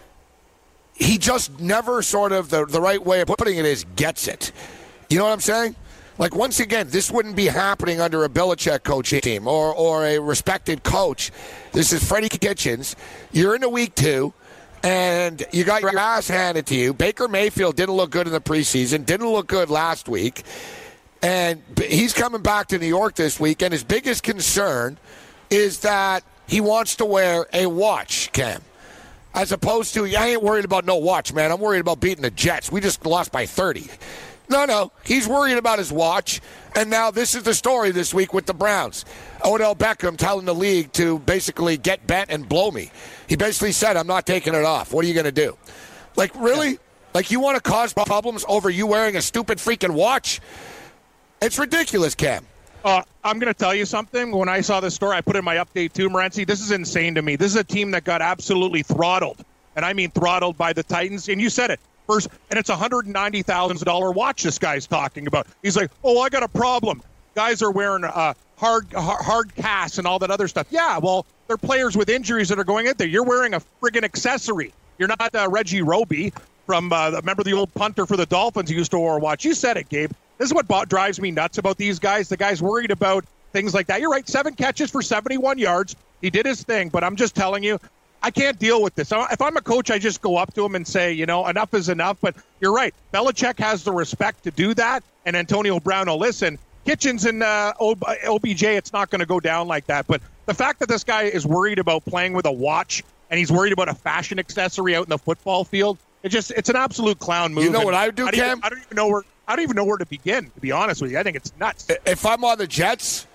he just never sort of, the, the right way of putting it is, gets it. You know what I'm saying? Like, once again, this wouldn't be happening under a Belichick coaching team or, or a respected coach. This is Freddie Kitchens. You're into week two, and you got your ass handed to you. Baker Mayfield didn't look good in the preseason, didn't look good last week. And he's coming back to New York this week, and his biggest concern is that he wants to wear a watch, Cam. As opposed to, I ain't worried about no watch, man. I'm worried about beating the Jets. We just lost by thirty. No, no. He's worried about his watch. And now this is the story this week with the Browns. Odell Beckham telling the league to basically get bent and blow me. He basically said, I'm not taking it off. What are you going to do? Like, really? Yeah. Like, you want to cause problems over you wearing a stupid freaking watch? It's ridiculous, Cam. Uh, I'm going to tell you something. When I saw this story, I put in my update too, Morency. This is insane to me. This is a team that got absolutely throttled. And I mean throttled by the Titans. And you said it. First, and it's a one hundred ninety thousand dollars watch this guy's talking about. He's like, oh, I got a problem. Guys are wearing uh, hard, hard hard casts and all that other stuff. Yeah, well, they're players with injuries that are going out there. You're wearing a friggin' accessory. You're not uh, Reggie Roby from, uh, remember the old punter for the Dolphins who used to wear a watch. You said it, Gabe. This is what drives me nuts about these guys. The guy's worried about things like that. You're right, seven catches for seventy-one yards. He did his thing, but I'm just telling you, I can't deal with this. If I'm a coach, I just go up to him and say, you know, enough is enough. But you're right. Belichick has the respect to do that, and Antonio Brown will listen. Kitchens and uh, O B J, it's not going to go down like that. But the fact that this guy is worried about playing with a watch and he's worried about a fashion accessory out in the football field, it just it's an absolute clown move. You know what I would do, I Cam? Even, I don't even know where I don't even know where to begin, to be honest with you. I think it's nuts. If I'm on the Jets,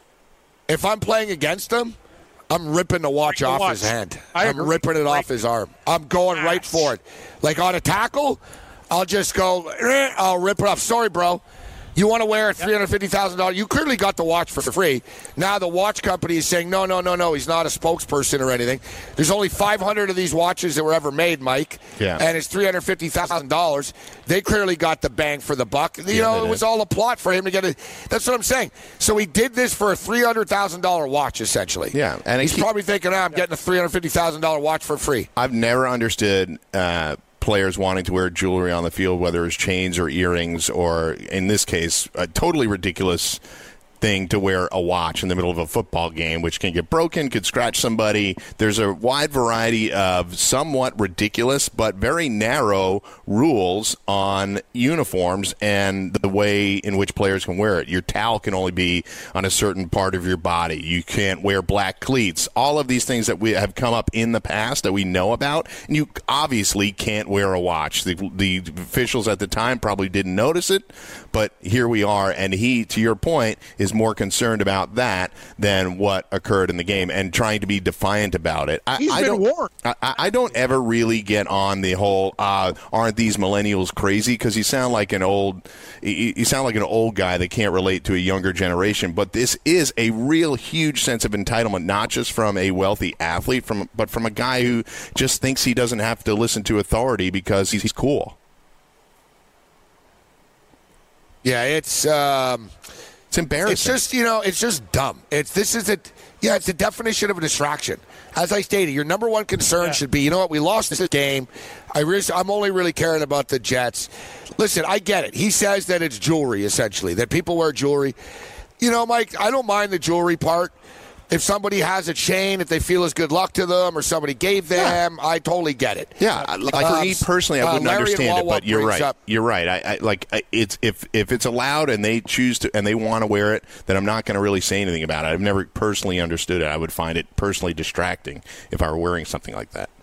if I'm playing against them, I'm ripping the watch off watch. his hand. I I'm agree. ripping it right. off his arm. I'm going Gosh. right for it. Like on a tackle, I'll just go, eh, I'll rip it off. Sorry, bro. You want to wear a three hundred fifty thousand dollars? You clearly got the watch for free. Now the watch company is saying, no, no, no, no, he's not a spokesperson or anything. There's only five hundred of these watches that were ever made, Mike, yeah. and it's three hundred fifty thousand dollars. They clearly got the bang for the buck. You yeah, know, it was all a plot for him to get it. That's what I'm saying. So he did this for a three hundred thousand dollars watch, essentially. Yeah, and he's he, probably thinking, oh, I'm getting a three hundred fifty thousand dollars watch for free. I've never understood uh, players wanting to wear jewelry on the field, whether it's chains or earrings, or in this case, a totally ridiculous thing to wear a watch in the middle of a football game, which can get broken, could scratch somebody. There's a wide variety of somewhat ridiculous but very narrow rules on uniforms and the way in which players can wear it. Your towel can only be on a certain part of your body. You can't wear black cleats. All of these things that we have come up in the past that we know about, and you obviously can't wear a watch. The, the officials at the time probably didn't notice it, but here we are, and he, to your point, is more concerned about that than what occurred in the game and trying to be defiant about it. I, He's I been don't, warned. I, I don't ever really get on the whole uh, aren't these millennials crazy, because you sound like an old you, you sound like an old guy that can't relate to a younger generation. But this is a real huge sense of entitlement, not just from a wealthy athlete, from but from a guy who just thinks he doesn't have to listen to authority because he's, he's cool. Yeah, it's um, it's embarrassing. It's just, you know, it's just dumb. It's this is a yeah, it's the definition of a distraction. As I stated, your number one concern yeah. should be, you know what, we lost this game. I re- I'm only really caring about the Jets. Listen, I get it. He says that it's jewelry, essentially, that people wear jewelry. You know, Mike, I don't mind the jewelry part. If somebody has a chain, if they feel it's good luck to them, or somebody gave them, yeah. I totally get it. Yeah, like for uh, me personally, I wouldn't uh, understand it, but you're right. Up, you're right. I, I like it's if if it's allowed and they choose to and they want to wear it, then I'm not going to really say anything about it. I've never personally understood it. I would find it personally distracting if I were wearing something like that.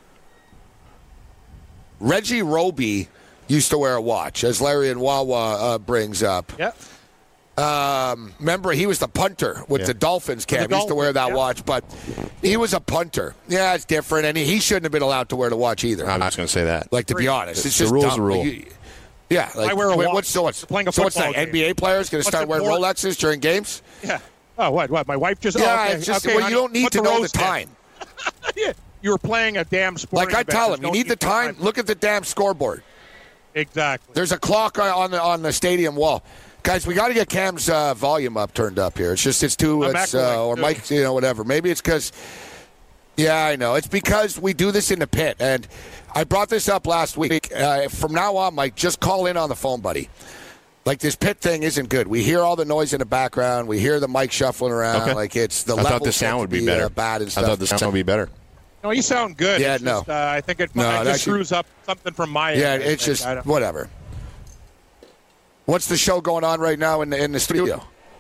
Reggie Roby used to wear a watch, as Larry and Wawa uh, brings up. Yep. Um, remember, he was the punter with Yeah. the Dolphins, Cam. The He used to wear that Dolphins, yeah. watch, but he was a punter. Yeah, it's different, and he, he shouldn't have been allowed to wear the watch either. I'm not going to say that. Like, to be honest, it's The just rule's dumb. the rule. Like, you- yeah, like, I wear a wait, watch what's so what's playing a so what's football that? game. N B A players going to What's start it wearing for? Rolexes during games? Yeah. Oh, what? What? My wife just. Yeah, oh, okay. it's just okay, well, honey, you don't need put to know the rose in. time. Yeah. You were playing a damn sport. Like I tell him, you need the time. Look at the damn scoreboard. Exactly. There's a clock on the on the stadium wall. Guys, we got to get Cam's uh, volume up, turned up here. It's just it's too, I'm it's, echoing, uh, or too. Mike, you know, whatever. Maybe it's because, yeah, I know. It's because we do this in the pit, and I brought this up last week. Uh, from now on, Mike, just call in on the phone, buddy. Like, this pit thing isn't good. We hear all the noise in the background. We hear the mic shuffling around. Okay. Like, it's the I level thought the sound would be, be better. Uh, bad and I stuff. thought the sound would be better. No, you sound good. Yeah, it's no. Just, uh, I think it, No, it it just actually- screws up something from my Yeah, end. it's I- just I don't- whatever. What's the show going on right now in the, in the studio?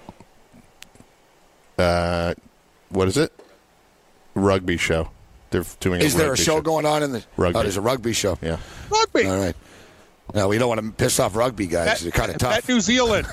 Uh, what is it? Rugby show. They're doing. Is a there a rugby show going on in the? Rugby. Oh, there's a rugby show. Yeah. Rugby. All right. No, we don't want to piss off rugby guys. Bet- They're kind of tough. bet New Zealand.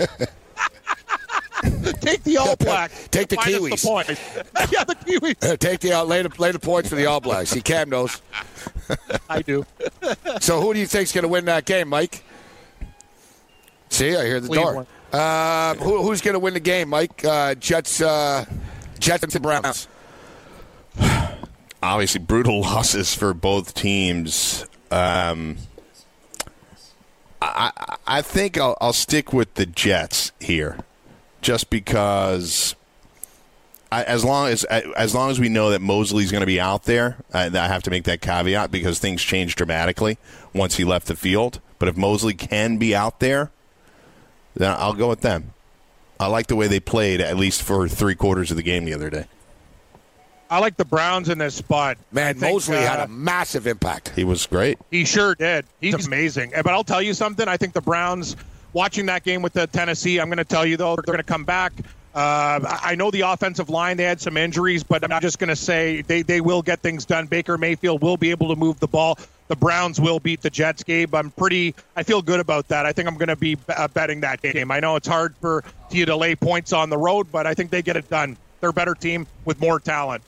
Take the All Blacks. Take the Minus Kiwis. The point. Yeah, the Kiwis. Uh, take the uh, lay, the lay the points for the All Blacks. See, Cam knows. I do. So who do you think's going to win that game, Mike? See, I hear the Cleveland. door. Uh, who, who's going to win the game, Mike? Uh, Jets, uh, Jets and Browns. Obviously, brutal losses for both teams. Um, I, I I think I'll, I'll stick with the Jets here, just because. I, as long as as long as we know that Mosley's going to be out there, I, I have to make that caveat because things changed dramatically once he left the field. But if Mosley can be out there, then I'll go with them. I like the way they played, at least for three quarters of the game the other day. I like the Browns in this spot. Man, I think, Mosley uh, had a massive impact. He was great. He sure did. He's amazing. But I'll tell you something. I think the Browns, watching that game with the Tennessee, I'm going to tell you, though, they're going to come back. Uh, I know the offensive line, they had some injuries, but I'm just going to say they, they will get things done. Baker Mayfield will be able to move the ball. The Browns will beat the Jets, Gabe. I'm pretty – I feel good about that. I think I'm going to be uh, betting that game. I know it's hard for you to lay points on the road, but I think they get it done. They're a better team with more talent.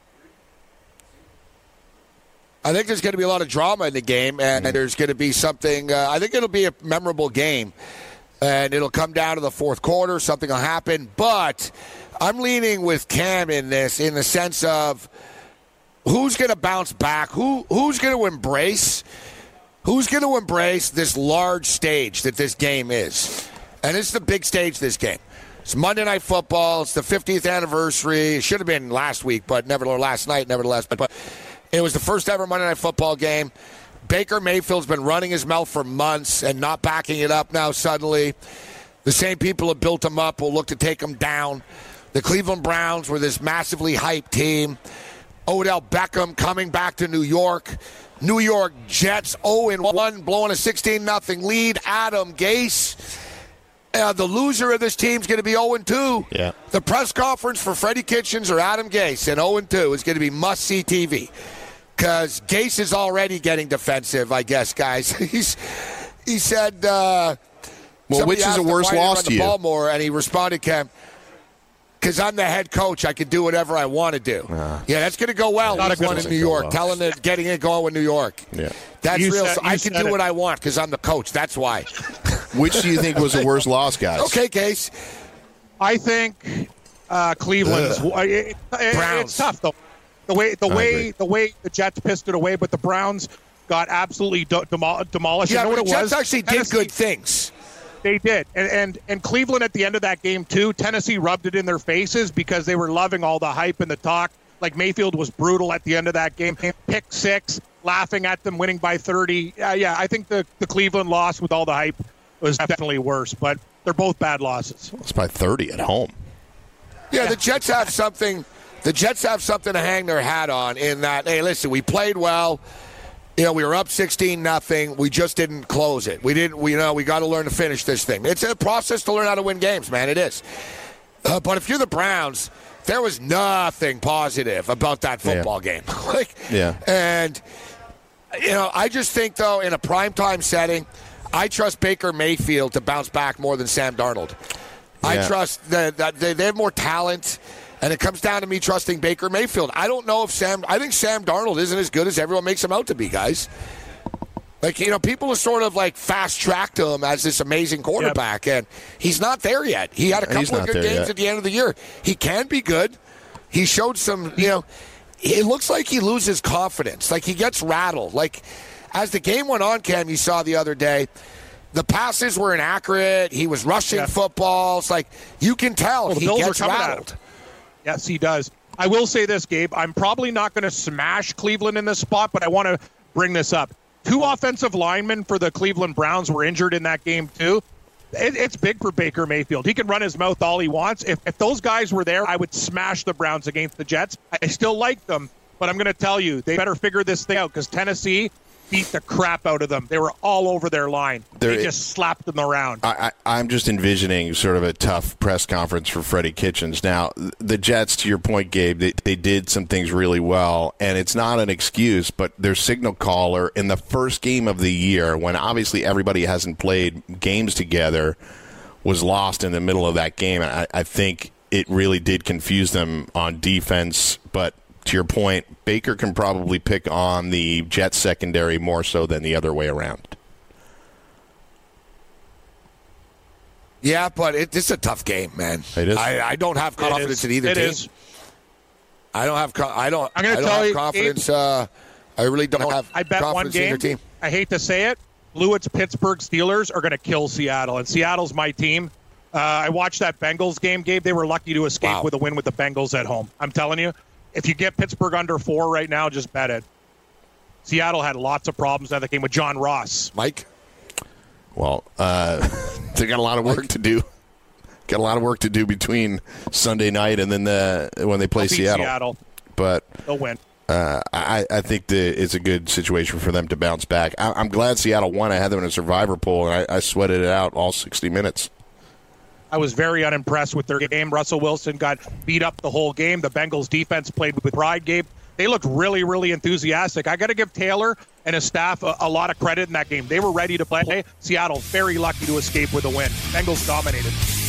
I think there's going to be a lot of drama in the game, and, and there's going to be something. Uh, I think it'll be a memorable game, and it'll come down to the fourth quarter. Something will happen, but I'm leaning with Cam in this, in the sense of who's going to bounce back, who who's going to embrace, who's going to embrace this large stage that this game is, and it's the big stage. This game. It's Monday Night Football. It's the fiftieth anniversary. It should have been last week, but never last night. Nevertheless, but. but It was the first ever Monday Night Football game. Baker Mayfield's been running his mouth for months and not backing it up now suddenly. The same people that built him up will look to take him down. The Cleveland Browns were this massively hyped team. Odell Beckham coming back to New York. New York Jets oh and one, blowing a sixteen nothing lead. Adam Gase. Uh, the loser of this team's going to be oh and two. Yeah. The press conference for Freddie Kitchens or Adam Gase and oh and two is going to be must-see T V. Because Gase is already getting defensive, I guess, guys. He's He said... Uh, Well, which is asked a him, worse "Why do you loss run to the you?" ball more, and he responded, Cam, because I'm the head coach. I can do whatever I want to do. Uh, yeah, that's going to go well. Not a Week good one in one. New York. Well. Telling it, getting it going with New York. Yeah. That's You real. said- So you I can said do it. what I want because I'm the coach. That's why. Which do you think was the worst loss, guys? Okay, Case. I think uh, Cleveland's. It, it, Browns. It's tough though. The way the I way agree. the way the Jets pissed it away, but the Browns got absolutely de- demol- demolished. Yeah, you know but what the it Jets was? actually did Tennessee- good things. They did, and, and and Cleveland at the end of that game too. Tennessee rubbed it in their faces because they were loving all the hype and the talk. Like Mayfield was brutal at the end of that game. Pick six, laughing at them, winning by thirty. Uh, yeah, I think the the Cleveland loss with all the hype was definitely worse. But they're both bad losses. It's by thirty at home. Yeah, the Jets have something. The Jets have something to hang their hat on in that. Hey, listen, we played well. You know, we were up sixteen nothing. We just didn't close it. We didn't. We, you know, we got to learn to finish this thing. It's a process to learn how to win games, man. It is. Uh, but if you're the Browns, there was nothing positive about that football Yeah. game. like, Yeah. And you know, I just think though, in a primetime setting, I trust Baker Mayfield to bounce back more than Sam Darnold. I Yeah. trust that the, they, they have more talent, and it comes down to me trusting Baker Mayfield. I don't know if Sam. I think Sam Darnold isn't as good as everyone makes him out to be, guys. Like, you know, people are sort of like fast-tracked him as this amazing quarterback, yep. and he's not there yet. He had a couple of good games yet. At the end of the year. He can be good. He showed some, you know, it looks like he loses confidence. Like, he gets rattled. Like, as the game went on, Cam, you saw the other day, the passes were inaccurate. He was rushing yeah. footballs. Like, you can tell well, he Bills gets rattled. Yes, he does. I will say this, Gabe. I'm probably not going to smash Cleveland in this spot, but I want to bring this up. Two offensive linemen for the Cleveland Browns were injured in that game, too. It, it's big for Baker Mayfield. He can run his mouth all he wants. If, if those guys were there, I would smash the Browns against the Jets. I still like them, but I'm going to tell you, they better figure this thing out because Tennessee beat the crap out of them. They were all over their line. They're, they just slapped them around. I, I, I'm just envisioning sort of a tough press conference for Freddie Kitchens. Now, the Jets, to your point, Gabe, they, they did some things really well, and it's not an excuse, but their signal caller in the first game of the year, when obviously everybody hasn't played games together, was lost in the middle of that game. And I, I think it really did confuse them on defense, but to your point, Baker can probably pick on the Jets secondary more so than the other way around. Yeah, but it, it's a tough game, man. It is. I, I don't have confidence in either it team. Is. I don't have. I don't. I'm going to tell have you, confidence. Uh, I really don't have. I bet confidence one game. In either team. I hate to say it. Lewitt's Pittsburgh Steelers are going to kill Seattle, and Seattle's my team. Uh, I watched that Bengals game, Gabe. They were lucky to escape wow. with a win with the Bengals at home. I'm telling you. If you get Pittsburgh under four right now, just bet it. Seattle had lots of problems in that game with John Ross. Mike? Well, uh, they got a lot of work Mike? to do. Got a lot of work to do between Sunday night and then the, when they play Seattle. Seattle. But they'll win. Uh, I, I think that it's a good situation for them to bounce back. I, I'm glad Seattle won. I had them in a survivor pool, and I, I sweated it out all sixty minutes. I was very unimpressed with their game. Russell Wilson got beat up the whole game. The Bengals defense played with pride, Gabe. They looked really, really enthusiastic. I got to give Taylor and his staff a, a lot of credit in that game. They were ready to play. Seattle very lucky to escape with a win. Bengals dominated.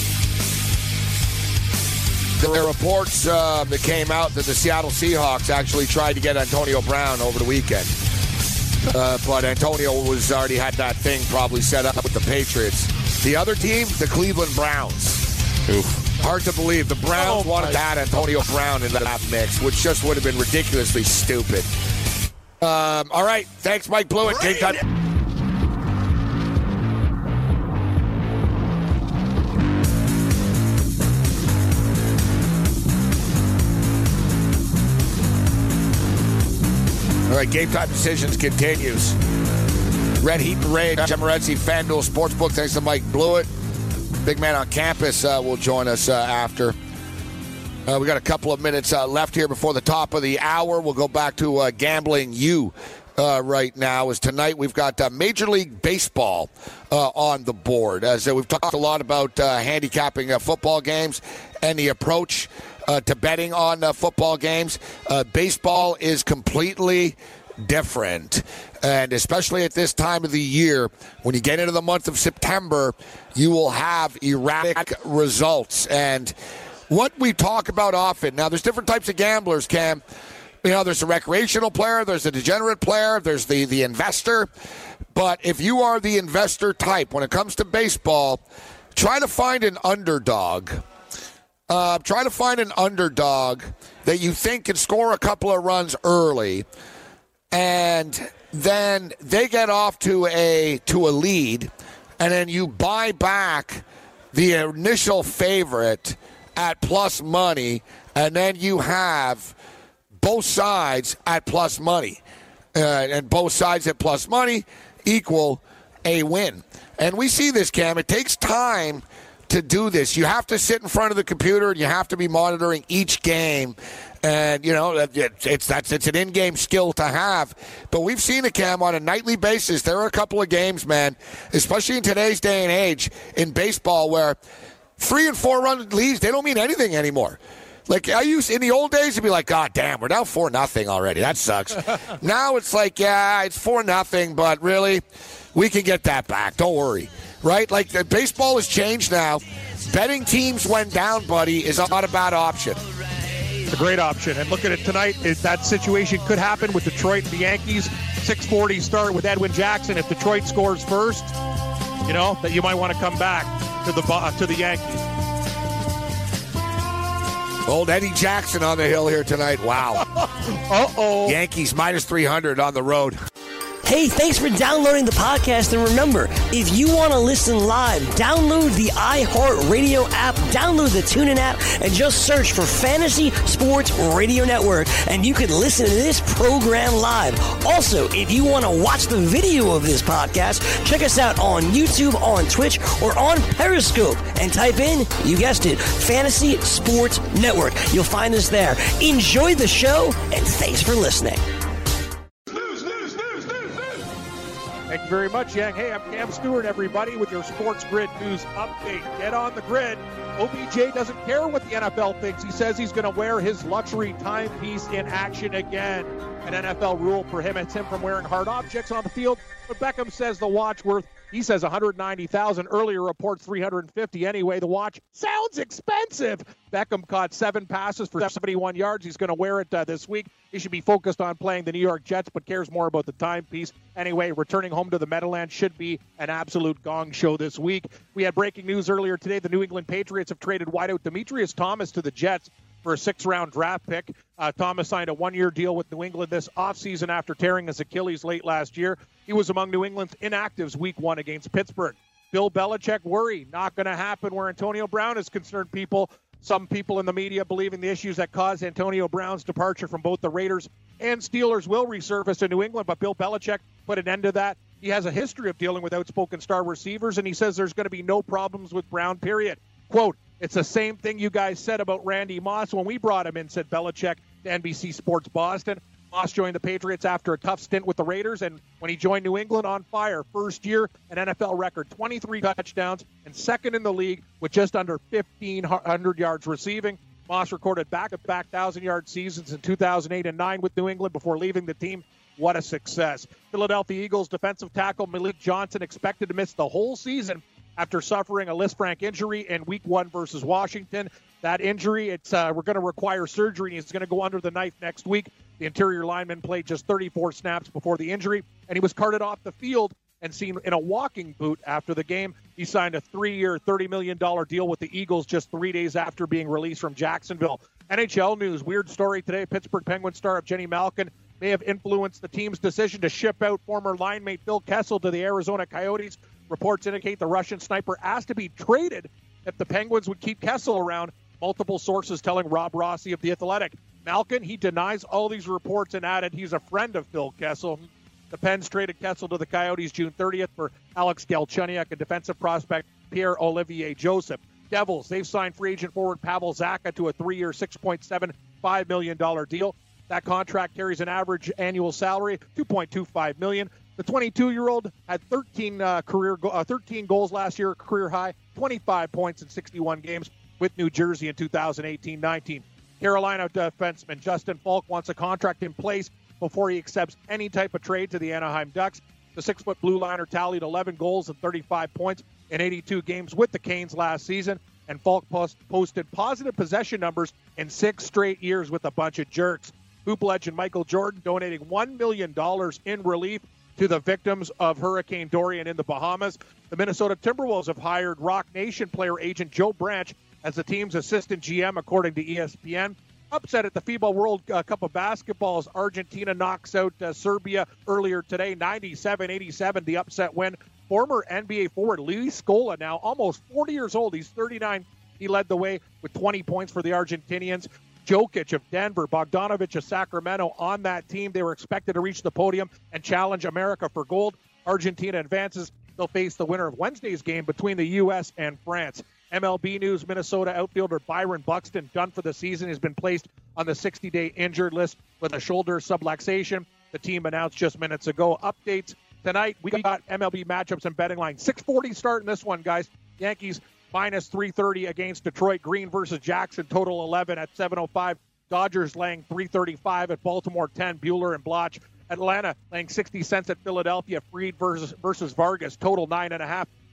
There are reports uh, that came out that the Seattle Seahawks actually tried to get Antonio Brown over the weekend. Uh, but Antonio was already had that thing probably set up with the Patriots. The other team, the Cleveland Browns. Oof. Hard to believe. The Browns oh, wanted to add Antonio Brown into that mix, which just would have been ridiculously stupid. Um, all right. Thanks, Mike Blewett. Game time. All right, Game Time Decisions continues. Red Heat and Rage, Chemoretsky, FanDuel Sportsbook. Thanks to Mike Blewett. Big man on campus uh, will join us uh, after. Uh, we got a couple of minutes uh, left here before the top of the hour. We'll go back to uh, Gambling U uh, right now. As tonight we've got uh, Major League Baseball uh, on the board. As uh, we've talked a lot about uh, handicapping uh, football games and the approach uh, to betting on uh, football games. Uh, baseball is completely different, and especially at this time of the year, when you get into the month of September, you will have erratic results. And what we talk about often, now there's different types of gamblers, Cam. You know, there's a recreational player, there's a degenerate player, there's the, the investor. But if you are the investor type, when it comes to baseball, try to find an underdog. Uh, try to find an underdog that you think can score a couple of runs early, and then they get off to a to a lead, and then you buy back the initial favorite at plus money, and then you have both sides at plus money, uh, and both sides at plus money equal a win. And we see this, Cam. It takes time to do this. You have to sit in front of the computer, and you have to be monitoring each game. And, you know, it's that's it's an in-game skill to have. But we've seen it, Cam, on a nightly basis. There are a couple of games, man, especially in today's day and age in baseball, where three- and four-run leads, they don't mean anything anymore. Like, I used in the old days to be like, God damn, we're down four nothing already. That sucks. Now it's like, yeah, it's four nothing, but really, we can get that back. Don't worry. Right? Like, baseball has changed now. betting teams when down, buddy, is not a bad option. It's a great option. And look at it tonight. Is that situation could happen with Detroit and the Yankees. six forty start with Edwin Jackson. If Detroit scores first, you know, that you might want to come back to the uh, to the Yankees. Old Eddie Jackson on the hill here tonight. Wow. Uh-oh. Yankees minus three hundred on the road. Hey, thanks for downloading the podcast. And remember, if you want to listen live, download the iHeartRadio app, download the TuneIn app, and just search for Fantasy Sports Radio Network, and you can listen to this program live. Also, if you want to watch the video of this podcast, check us out on YouTube, on Twitch, or on Periscope, and type in, you guessed it, Fantasy Sports Network. You'll find us there. Enjoy the show, and thanks for listening. Thank you very much, Yang. Hey, I'm Cam Stewart, everybody, with your Sports Grid News update. Get on the grid. O B J doesn't care what the N F L thinks. He says he's going to wear his luxury timepiece in action again. An N F L rule prohibits him from wearing hard objects on the field, but Beckham says the watch worth, he says one hundred ninety thousand dollars. Earlier reports three hundred fifty dollars. Anyway, the watch sounds expensive. Beckham caught seven passes for seventy-one yards. He's going to wear it uh, this week. He should be focused on playing the New York Jets, but cares more about the timepiece. Anyway, returning home to the Meadowlands should be an absolute gong show this week. We had breaking news earlier today. The New England Patriots have traded wideout Demetrius Thomas to the Jets for a six-round draft pick. Uh, Thomas signed a one-year deal with New England this offseason after tearing his Achilles late last year. He was among New England's inactives week one against Pittsburgh. Bill Belichick worry, not going to happen where Antonio Brown is concerned, people. Some people in the media believing the issues that caused Antonio Brown's departure from both the Raiders and Steelers will resurface in New England, but Bill Belichick put an end to that. He has a history of dealing with outspoken star receivers, and he says there's going to be no problems with Brown, period. Quote, it's the same thing you guys said about Randy Moss when we brought him in, said Belichick to N B C Sports Boston. Moss joined the Patriots after a tough stint with the Raiders, and when he joined New England, on fire. First year, an N F L record, twenty-three touchdowns, and second in the league with just under fifteen hundred yards receiving. Moss recorded back-to-back one thousand-yard seasons in two thousand eight and nine with New England before leaving the team. What a success. Philadelphia Eagles defensive tackle Malik Johnson expected to miss the whole season after suffering a Lisfranc injury in week one versus Washington. That injury, it's uh, we're going to require surgery, and he's going to go under the knife next week. The interior lineman played just thirty-four snaps before the injury, and he was carted off the field and seen in a walking boot after the game. He signed a three-year, thirty million dollars deal with the Eagles just three days after being released from Jacksonville. N H L news, weird story today. Pittsburgh Penguins star Jenny Malkin may have influenced the team's decision to ship out former line mate Phil Kessel to the Arizona Coyotes. Reports indicate the Russian sniper asked to be traded if the Penguins would keep Kessel around. Multiple sources telling Rob Rossi of The Athletic. Malkin, he denies all these reports and added he's a friend of Phil Kessel. The Pens traded Kessel to the Coyotes June thirtieth for Alex Galchenyuk and defensive prospect Pierre-Olivier Joseph. Devils, they've signed free agent forward Pavel Zacha to a three-year, six point seven five million dollars deal. That contract carries an average annual salary, two point two five million dollars. The twenty-two-year-old had thirteen uh, career go- uh, thirteen goals last year, career high, twenty-five points in sixty-one games with New Jersey in two thousand eighteen nineteen. Carolina defenseman Justin Falk wants a contract in place before he accepts any type of trade to the Anaheim Ducks. The six-foot blue liner tallied eleven goals and thirty-five points in eighty-two games with the Canes last season, and Falk post- posted positive possession numbers in six straight years with a bunch of jerks. Hoop legend Michael Jordan donating one million dollars in relief to the victims of Hurricane Dorian in the Bahamas. The Minnesota Timberwolves have hired Rock Nation player agent Joe Branch as the team's assistant G M, according to E S P N. Upset at the FIBA World uh, Cup of Basketball as Argentina knocks out uh, Serbia earlier today, ninety-seven eighty-seven, the upset win. Former N B A forward Luis Scola, now almost forty years old, he's thirty-nine. He led the way with twenty points for the Argentinians. Jokic of Denver, Bogdanovic of Sacramento on that team. They were expected to reach the podium and challenge America for gold. Argentina advances. They'll face the winner of Wednesday's game between the U S and France. M L B news, Minnesota outfielder Byron Buxton, done for the season, has been placed on the sixty-day injured list with a shoulder subluxation. The team announced just minutes ago. Updates tonight, we got M L B matchups and betting line. six forty start in this one, guys. Yankees minus three thirty against Detroit. Green versus Jackson, total eleven at seven oh five. Dodgers laying three thirty-five at Baltimore, ten. Bueller and Blotch. Atlanta laying sixty cents at Philadelphia. Fried versus, versus Vargas, total nine and a half.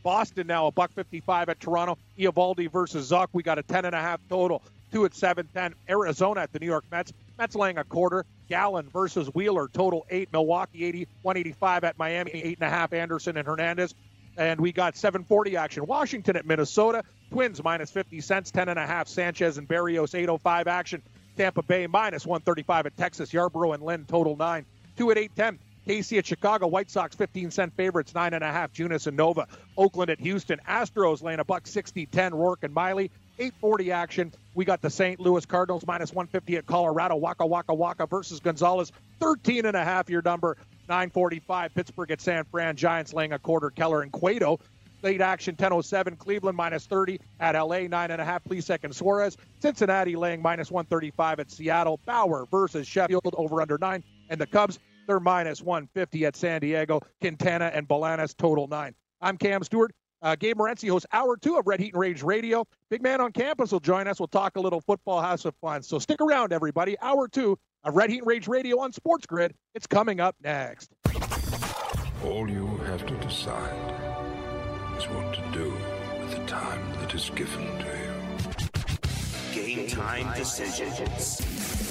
Boston now a buck fifty-five at Toronto. Eovaldi versus Zuck. We got a ten and a half total. Two at seven ten. Arizona at the New York Mets. Mets laying a quarter. Gallen versus Wheeler. Total eight. Milwaukee eighty. one eighty-five at Miami. Eight and a half. Anderson and Hernandez. And we got seven forty action. Washington at Minnesota. Twins minus fifty cents. ten and a half. Sanchez and Berrios. eight oh five action. Tampa Bay minus one thirty-five at Texas. Yarbrough and Lynn. Total nine. Two at eight ten. Casey at Chicago. White Sox fifteen cent favorites. nine and a half. Junis and Nova. Oakland at Houston. Astros laying a buck sixty ten. Rourke and Miley. eight forty action. We got the Saint Louis Cardinals minus one fifty at Colorado. Waka Waka Waka versus Gonzalez. thirteen and a half your number. nine forty-five. Pittsburgh at San Fran. Giants laying a quarter. Keller and Cueto. Late action ten oh seven. Cleveland minus thirty at L A. nine and a half. Plesac and Suarez. Cincinnati laying minus one thirty-five at Seattle. Bauer versus Sheffield over under nine. And the Cubs, they're minus one fifty at San Diego. Quintana and Bolanos total nine. I'm Cam Stewart. Uh, Gabe Morency hosts Hour two of Red Heat and Rage Radio. Big Man on Campus will join us. We'll talk a little football, house of fun. So stick around, everybody. Hour two of Red Heat and Rage Radio on Sports Grid. It's coming up next. All you have to decide is what to do with the time that is given to you. Game time decisions.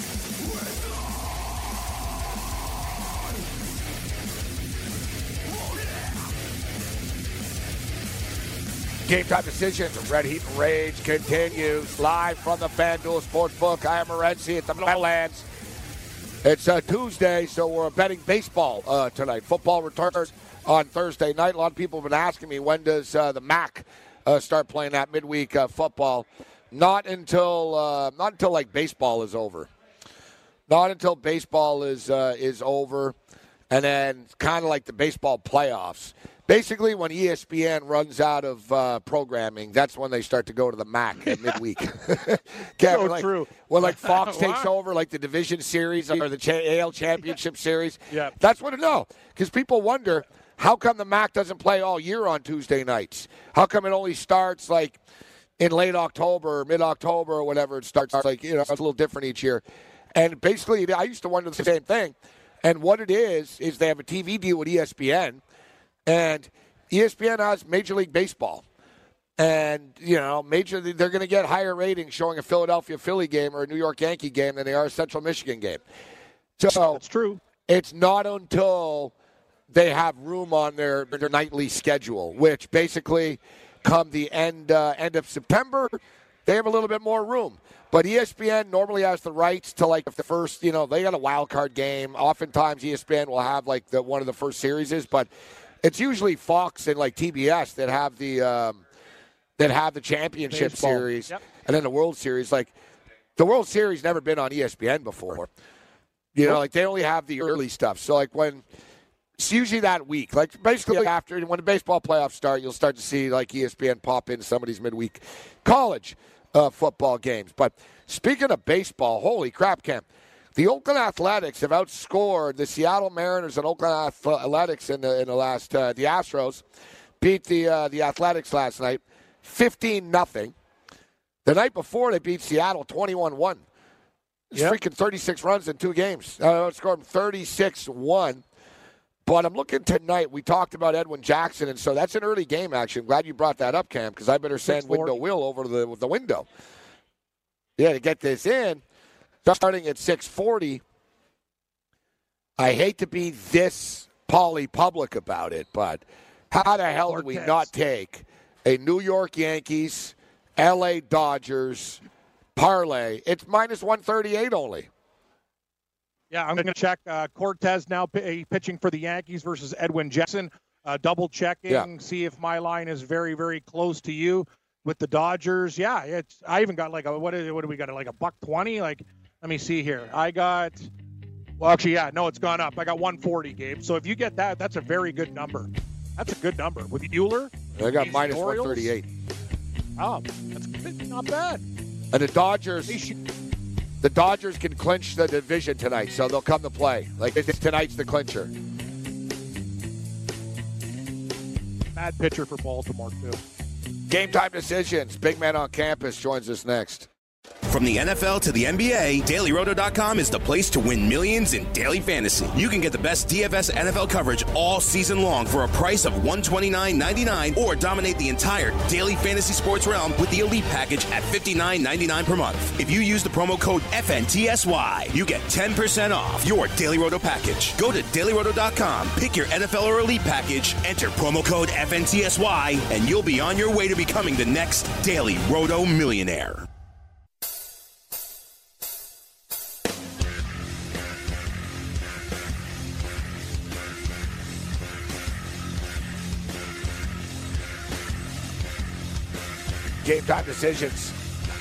Game time decisions of Red Heat and Rage continues live from the FanDuel Sportsbook. I am Morency at the Meadowlands. It's uh, Tuesday, so we're betting baseball uh, tonight. Football returns on Thursday night. A lot of people have been asking me, when does uh, the M A C uh, start playing that midweek uh, football? Not until uh, not until like baseball is over. Not until baseball is uh, is over, and then kind of like the baseball playoffs. Basically, when E S P N runs out of uh, programming, that's when they start to go to the M A C at midweek. So like, true. When like Fox takes over, like the division series or the A L Championship Series. Yeah. That's what it no. Because people wonder, how come the M A C doesn't play all year on Tuesday nights? How come it only starts like in late October or mid-October or whatever it starts? Like, you know, it's a little different each year. And basically, I used to wonder the same thing. And what it is, is they have a T V deal with E S P N. And E S P N has Major League Baseball. And, you know, major they're going to get higher ratings showing a Philadelphia Philly game or a New York Yankee game than they are a Central Michigan game. So that's true. It's not until they have room on their, their nightly schedule, which basically come the end uh, end of September, they have a little bit more room. But E S P N normally has the rights to, like, the first, you know, they got a wild card game. Oftentimes E S P N will have, like, the one of the first series, but it's usually Fox and like T B S that have the um, that have the championship Baseball. series, Yep. and then the World Series. Like the World Series never been on E S P N before. You know, like they only have the early stuff. So like when it's usually that week, like basically after when the baseball playoffs start, you'll start to see like E S P N pop in some of these midweek college uh, football games. But speaking of baseball, holy crap, Cam. The Oakland Athletics have outscored the Seattle Mariners and Oakland Athletics in the in the last. Uh, the Astros beat the uh, the Athletics last night, fifteen nothing. The night before they beat Seattle twenty-one one. It's yep. freaking thirty-six runs in two games. Uh, outscored thirty-six one. But I'm looking tonight. We talked about Edwin Jackson, and so that's an early game action. Glad you brought that up, Cam, because I better send Window Will over to the the window. Yeah, to get this in. Starting at six forty, I hate to be this poly-public about it, but how the hell do we not take a New York Yankees, L A Dodgers parlay? It's minus one thirty-eight only. Yeah, I'm going to check. Uh, Cortez now p- pitching for the Yankees versus Edwin Jackson. Uh, double checking, yeah. See if my line is very, very close to you with the Dodgers. Yeah, it's. I even got like a what? Is, what do we got? Like a buck twenty? Like. Let me see here. I got, well, actually, yeah, no, it's gone up. I got one forty, Gabe. So if you get that, that's a very good number. That's a good number. With Bueller, I got minus one thirty-eight. Oh, that's good. Not bad. And the Dodgers, the Dodgers can clinch the division tonight, so they'll come to play. Like, it's, tonight's the clincher. Bad pitcher for Baltimore, too. Game time decisions. Big Man on Campus joins us next. From the N F L to the N B A, Daily Roto dot com is the place to win millions in daily fantasy. You can get the best D F S N F L coverage all season long for a price of one hundred twenty-nine ninety-nine, or dominate the entire daily fantasy sports realm with the Elite package at fifty-nine ninety-nine per month. If you use the promo code F N T S Y, you get ten percent off your Daily Roto package. Go to Daily Roto dot com, pick your N F L or Elite package, enter promo code F N T S Y, and you'll be on your way to becoming the next Daily Roto millionaire. Game time decisions.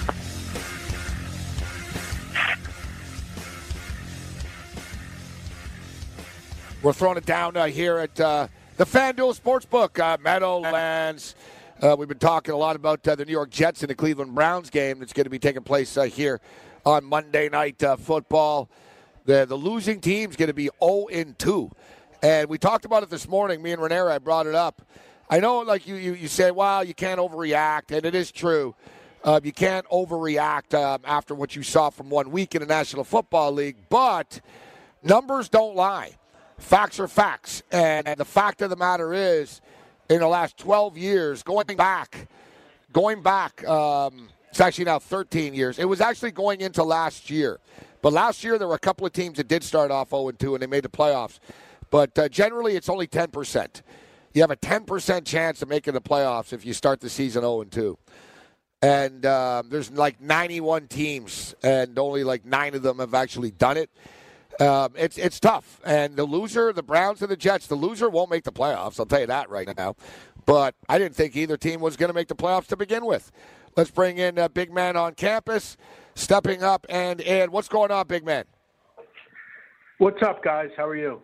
We're throwing it down uh, here at uh, the FanDuel Sportsbook, uh, Meadowlands. Uh, we've been talking a lot about uh, the New York Jets and the Cleveland Browns game that's going to be taking place uh, here on Monday Night uh, Football. The, the losing team's going to be oh and two. And we talked about it this morning. Me and Ranieri, I brought it up. I know, like you, you, you say, well, you can't overreact, and it is true. Uh, you can't overreact um, after what you saw from one week in the National Football League, but numbers don't lie. Facts are facts, and, and the fact of the matter is, in the last twelve years, going back, going back, um, it's actually now thirteen years. It was actually going into last year, but last year there were a couple of teams that did start off oh and two, and they made the playoffs. But uh, generally, it's only ten percent. You have a ten percent chance of making the playoffs if you start the season oh and two. And um, there's like ninety-one teams, and only like nine of them have actually done it. Um, it's it's tough. And the loser, the Browns and the Jets, the loser won't make the playoffs. I'll tell you that right now. But I didn't think either team was going to make the playoffs to begin with. Let's bring in a big man on campus, stepping up. And Ed, what's going on, big man? What's up, guys? How are you?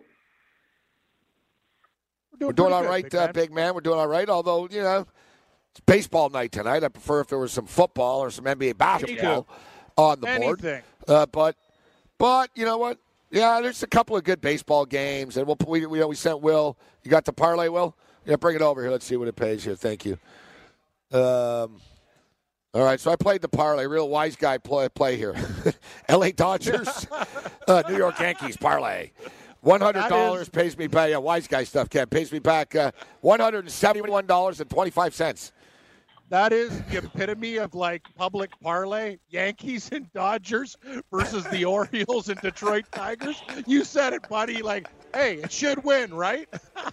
We're doing, We're doing all good, right, big, uh, man. big man. We're doing all right, although, you know, it's baseball night tonight. I prefer if there was some football or some N B A basketball on the Anything. board. Uh, but, but you know what? Yeah, there's a couple of good baseball games, and we'll we we, we sent Will. You got the parlay, Will? Yeah, bring it over here. Let's see what it pays here. Thank you. Um, all right, so I played the parlay. Real wise guy play play here. L A Dodgers, uh, New York Yankees parlay. One hundred dollars is, pays me back. Yeah, wise guy stuff, Ken. Pays me back uh, one hundred and seventy-one dollars and twenty-five cents. That is the epitome of, like, public parlay. Yankees and Dodgers versus the Orioles and Detroit Tigers. You said it, buddy. Like, hey, it should win, right?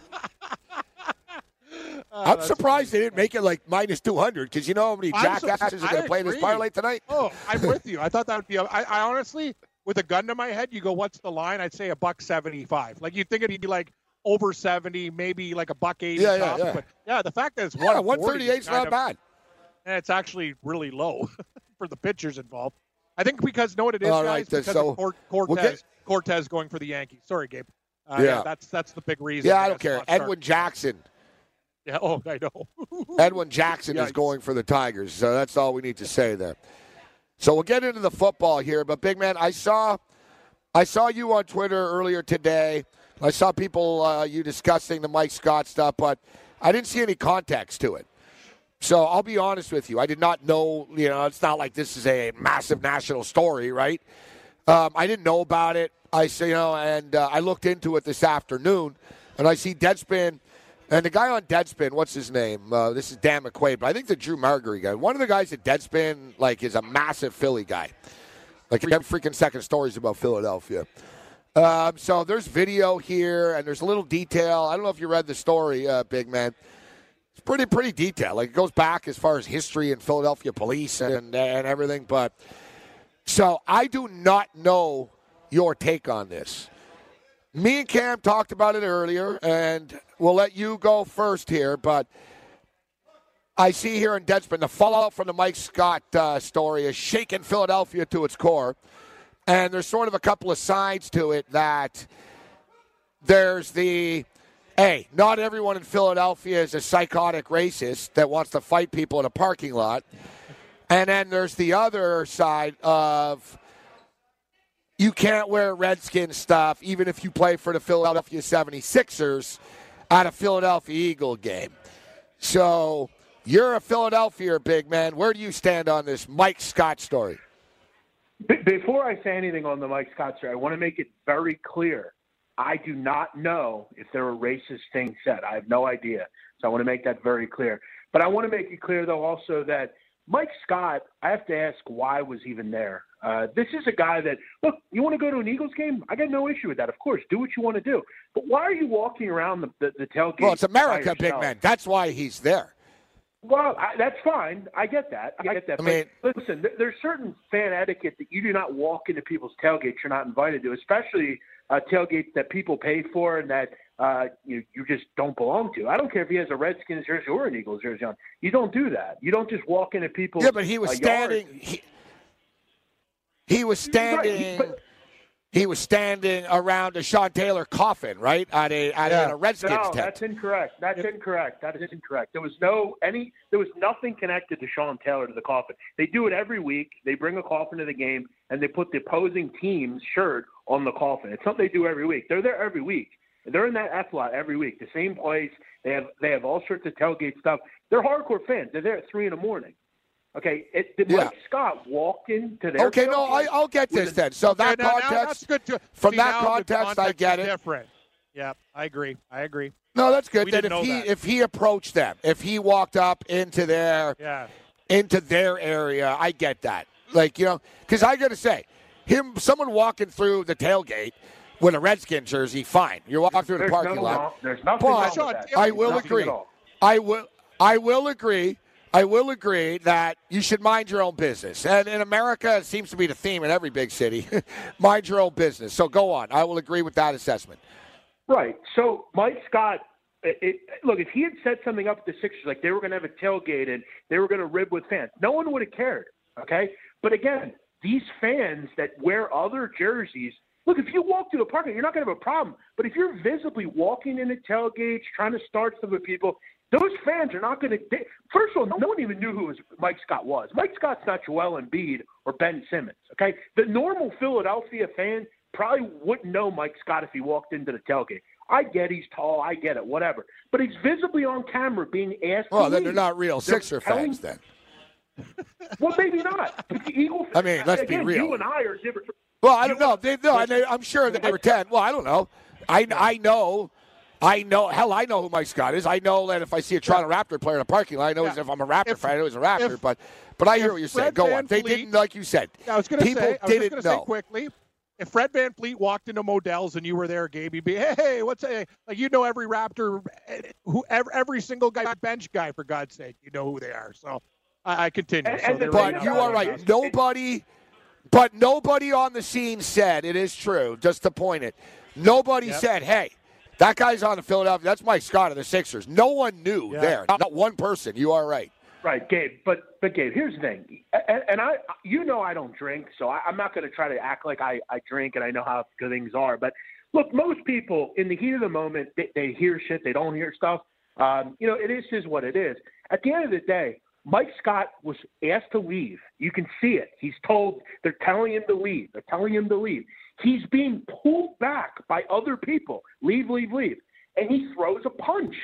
oh, I'm surprised funny. They didn't make it, like, minus two hundred, because you know how many jackasses so, are going to play this parlay tonight? Oh, I'm with you. I thought that would be – I, I honestly, with a gun to my head, you go, what's the line? I'd say a buck seventy-five. Like, you'd think it'd be, like, over seventy, maybe like a buck eighty. Yeah, yeah, yeah. But yeah, the fact that it's yeah, one thirty-eight is not of, bad. And it's actually really low for the pitchers involved. I think because know what it is, All guys? right, because so of Cort- Cortez, we'll get, Cortez going for the Yankees. Sorry, Gabe. Uh, yeah. yeah, that's that's the big reason. Yeah, I don't care. Edwin Jackson. Yeah. Oh, I know. Edwin Jackson is going for the Tigers, so that's all we need to say there. So we'll get into the football here, but big man, I saw, I saw you on Twitter earlier today. I saw people, uh, you discussing the Mike Scott stuff, but I didn't see any context to it. So I'll be honest with you. I did not know, you know, it's not like this is a massive national story, right? Um, I didn't know about it. I say, you know, and uh, I looked into it this afternoon, and I see Deadspin, and the guy on Deadspin, what's his name? Uh, this is Dan McQuaid, but I think the Drew Margery guy. One of the guys at Deadspin, like, is a massive Philly guy. Like, every freaking second stories about Philadelphia. Um, so there's video here, and there's a little detail. I don't know if you read the story, uh, big man. It's pretty, pretty detailed. Like, it goes back as far as history and Philadelphia police and, and everything. But so I do not know your take on this. Me and Cam talked about it earlier, and we'll let you go first here. But I see here in Deadspin, the fallout from the Mike Scott uh, story is shaking Philadelphia to its core. And there's sort of a couple of sides to it that there's the, hey, not everyone in Philadelphia is a psychotic racist that wants to fight people in a parking lot. And then there's the other side of you can't wear Redskins stuff even if you play for the Philadelphia seventy-sixers at a Philadelphia Eagle game. So you're a Philadelphia big man. Where do you stand on this Mike Scott story? B- before I say anything on the Mike Scott story, I want to make it very clear. I do not know if there were racist things said. I have no idea. So I want to make that very clear. But I want to make it clear, though, also that Mike Scott, I have to ask why was even there. Uh, this is a guy that, look, you want to go to an Eagles game? I got no issue with that. Of course, do what you want to do. But why are you walking around the, the, the tailgate? Well, it's America, big man. That's why he's there. Well, I, that's fine. I get that. I get that. I mean, but listen, there, there's certain fan etiquette that you do not walk into people's tailgates you're not invited to, especially uh, tailgates that people pay for and that uh, you you just don't belong to. I don't care if he has a Redskins jersey or an Eagles jersey on. You don't do that. You don't just walk into people's Yeah, but he was uh, standing. He, he was standing. Right, but, He was standing around a Sean Taylor coffin, right? At a at yeah. a Redskins no, tent. that's incorrect. That's incorrect. That is incorrect. There was no any. There was nothing connected to Sean Taylor to the coffin. They do it every week. They bring a coffin to the game and they put the opposing team's shirt on the coffin. It's something they do every week. They're there every week. They're in that F lot every week. The same place. They have they have all sorts of tailgate stuff. They're hardcore fans. They're there at three in the morning. Okay, it, did Yeah. Mike Scott walk into their Okay, no, I, I'll get this then. So Okay, that now- now context, that's good to, from see, that now the context, I get is it. Different. Yeah, I agree. I agree. No, that's good. We Then if didn't know he that. if he approached them, if he walked up into their Yeah. into their area, I get that. Like, you know, because I got to say, him, someone walking through the tailgate with a Redskin jersey, fine. You're walking through the There's parking no lot. wrong- There's nothing But wrong Sean, with that. I There's will nothing agree. at all. I will. I will agree. I will agree that you should mind your own business. And in America, it seems to be the theme in every big city. Mind your own business. So go on. I will agree with that assessment. Right. So Mike Scott, it, it, look, if he had set something up at the Sixers, like they were going to have a tailgate and they were going to rib with fans, no one would have cared. Okay. But again, these fans that wear other jerseys, look, if you walk through the parking lot, you're not going to have a problem. But if you're visibly walking into tailgates, trying to start stuff with people, those fans are not going to – first of all, no one even knew who was Mike Scott was. Mike Scott's not Joel Embiid or Ben Simmons, okay? The normal Philadelphia fan probably wouldn't know Mike Scott if he walked into the tailgate. I get he's tall. I get it, whatever. But he's visibly on camera being asked Well, to then leave. they're not real They're Sixer telling- fans then. Well, maybe not. But the Eagle I mean, let's be again, real. You and I are different. Well, I don't know. They, no, I mean, I'm sure they were ten. Well, I don't know. I, I know. I know. Hell, I know who Mike Scott is. I know that if I see a Toronto Raptor player in a parking lot, I know Yeah. if I'm a Raptor If- fan, I know he's a Raptor. if- but but I hear if what you're saying. Fred Go Van on. They Fleet- didn't, like you said. I was going to people say, I was just didn't going to say know. quickly, if Fred Van Fleet walked into Modell's and you were there, Gabe, you'd be, hey, what's a like? You know every Raptor, who every, every single guy, bench guy, for God's sake, you know who they are. So I, I continue. And- so and the there thing we But go. you are right. Nobody, but nobody on the scene said, it is true, just to point it, nobody Yep. said, hey, that guy's on the Philadelphia. That's Mike Scott of the Sixers. No one knew Yeah. there. Not, not one person. You are right. Right, Gabe. But but Gabe, here's the thing, and, and I, you know, I don't drink, so I, I'm not going to try to act like I, I drink and I know how good things are. But look, most people in the heat of the moment, they, they hear shit, they don't hear stuff. Um, you know, it is is what it is. At the end of the day, Mike Scott was asked to leave. You can see it. He's told. They're telling him to leave. They're telling him to leave. He's being pulled back by other people. Leave, leave, leave, and he throws a punch.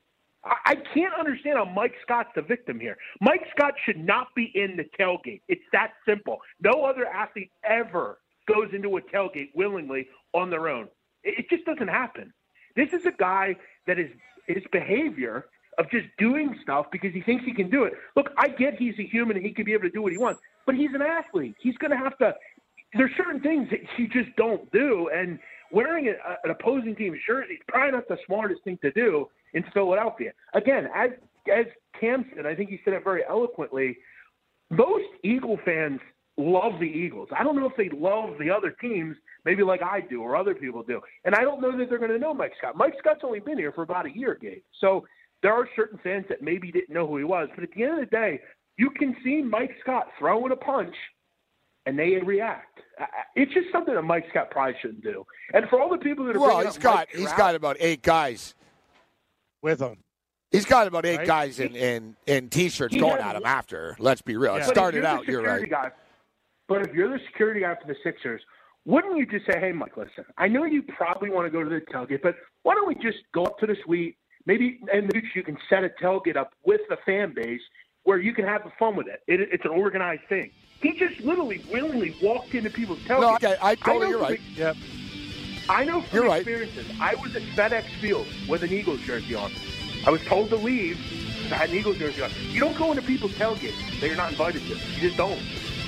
I can't understand how Mike Scott's the victim here. Mike Scott should not be in the tailgate. It's that simple. No other athlete ever goes into a tailgate willingly on their own. It just doesn't happen. This is a guy that is his behavior of just doing stuff because he thinks he can do it. Look, I get he's a human and he can be able to do what he wants, but he's an athlete. He's going to have to – there's certain things that you just don't do, and wearing a, an opposing team's jersey is probably not the smartest thing to do in Philadelphia. Again, as as Cam said, I think he said it very eloquently, most Eagle fans love the Eagles. I don't know if they love the other teams, maybe like I do or other people do. And I don't know that they're going to know Mike Scott. Mike Scott's only been here for about a year, Gabe. So there are certain fans that maybe didn't know who he was. But at the end of the day, you can see Mike Scott throwing a punch, and they react. It's just something that Mike Scott probably shouldn't do. And for all the people that are Well, bringing he's up got Mike he's Trout- got about eight guys. with him. He's got about eight Right? guys in, in, in T-shirts He going has- at him after. Let's be real. It Yeah. But if started you're the out, you're right. security guy, but if you're the security guy for the Sixers, wouldn't you just say, hey, Mike, listen, I know you probably want to go to the tailgate, but why don't we just go up to the suite? Maybe in the future you can set a tailgate up with the fan base, where you can have the fun with it. it it's an organized thing. He just literally willingly walked into people's tailgates. No, okay, I totally, I you're right. Yeah. I know from You're right. experiences. I was at FedEx Field with an Eagles jersey on. I was told to leave. I had an Eagles jersey on. You don't go into people's tailgates that you're not invited to. You just don't.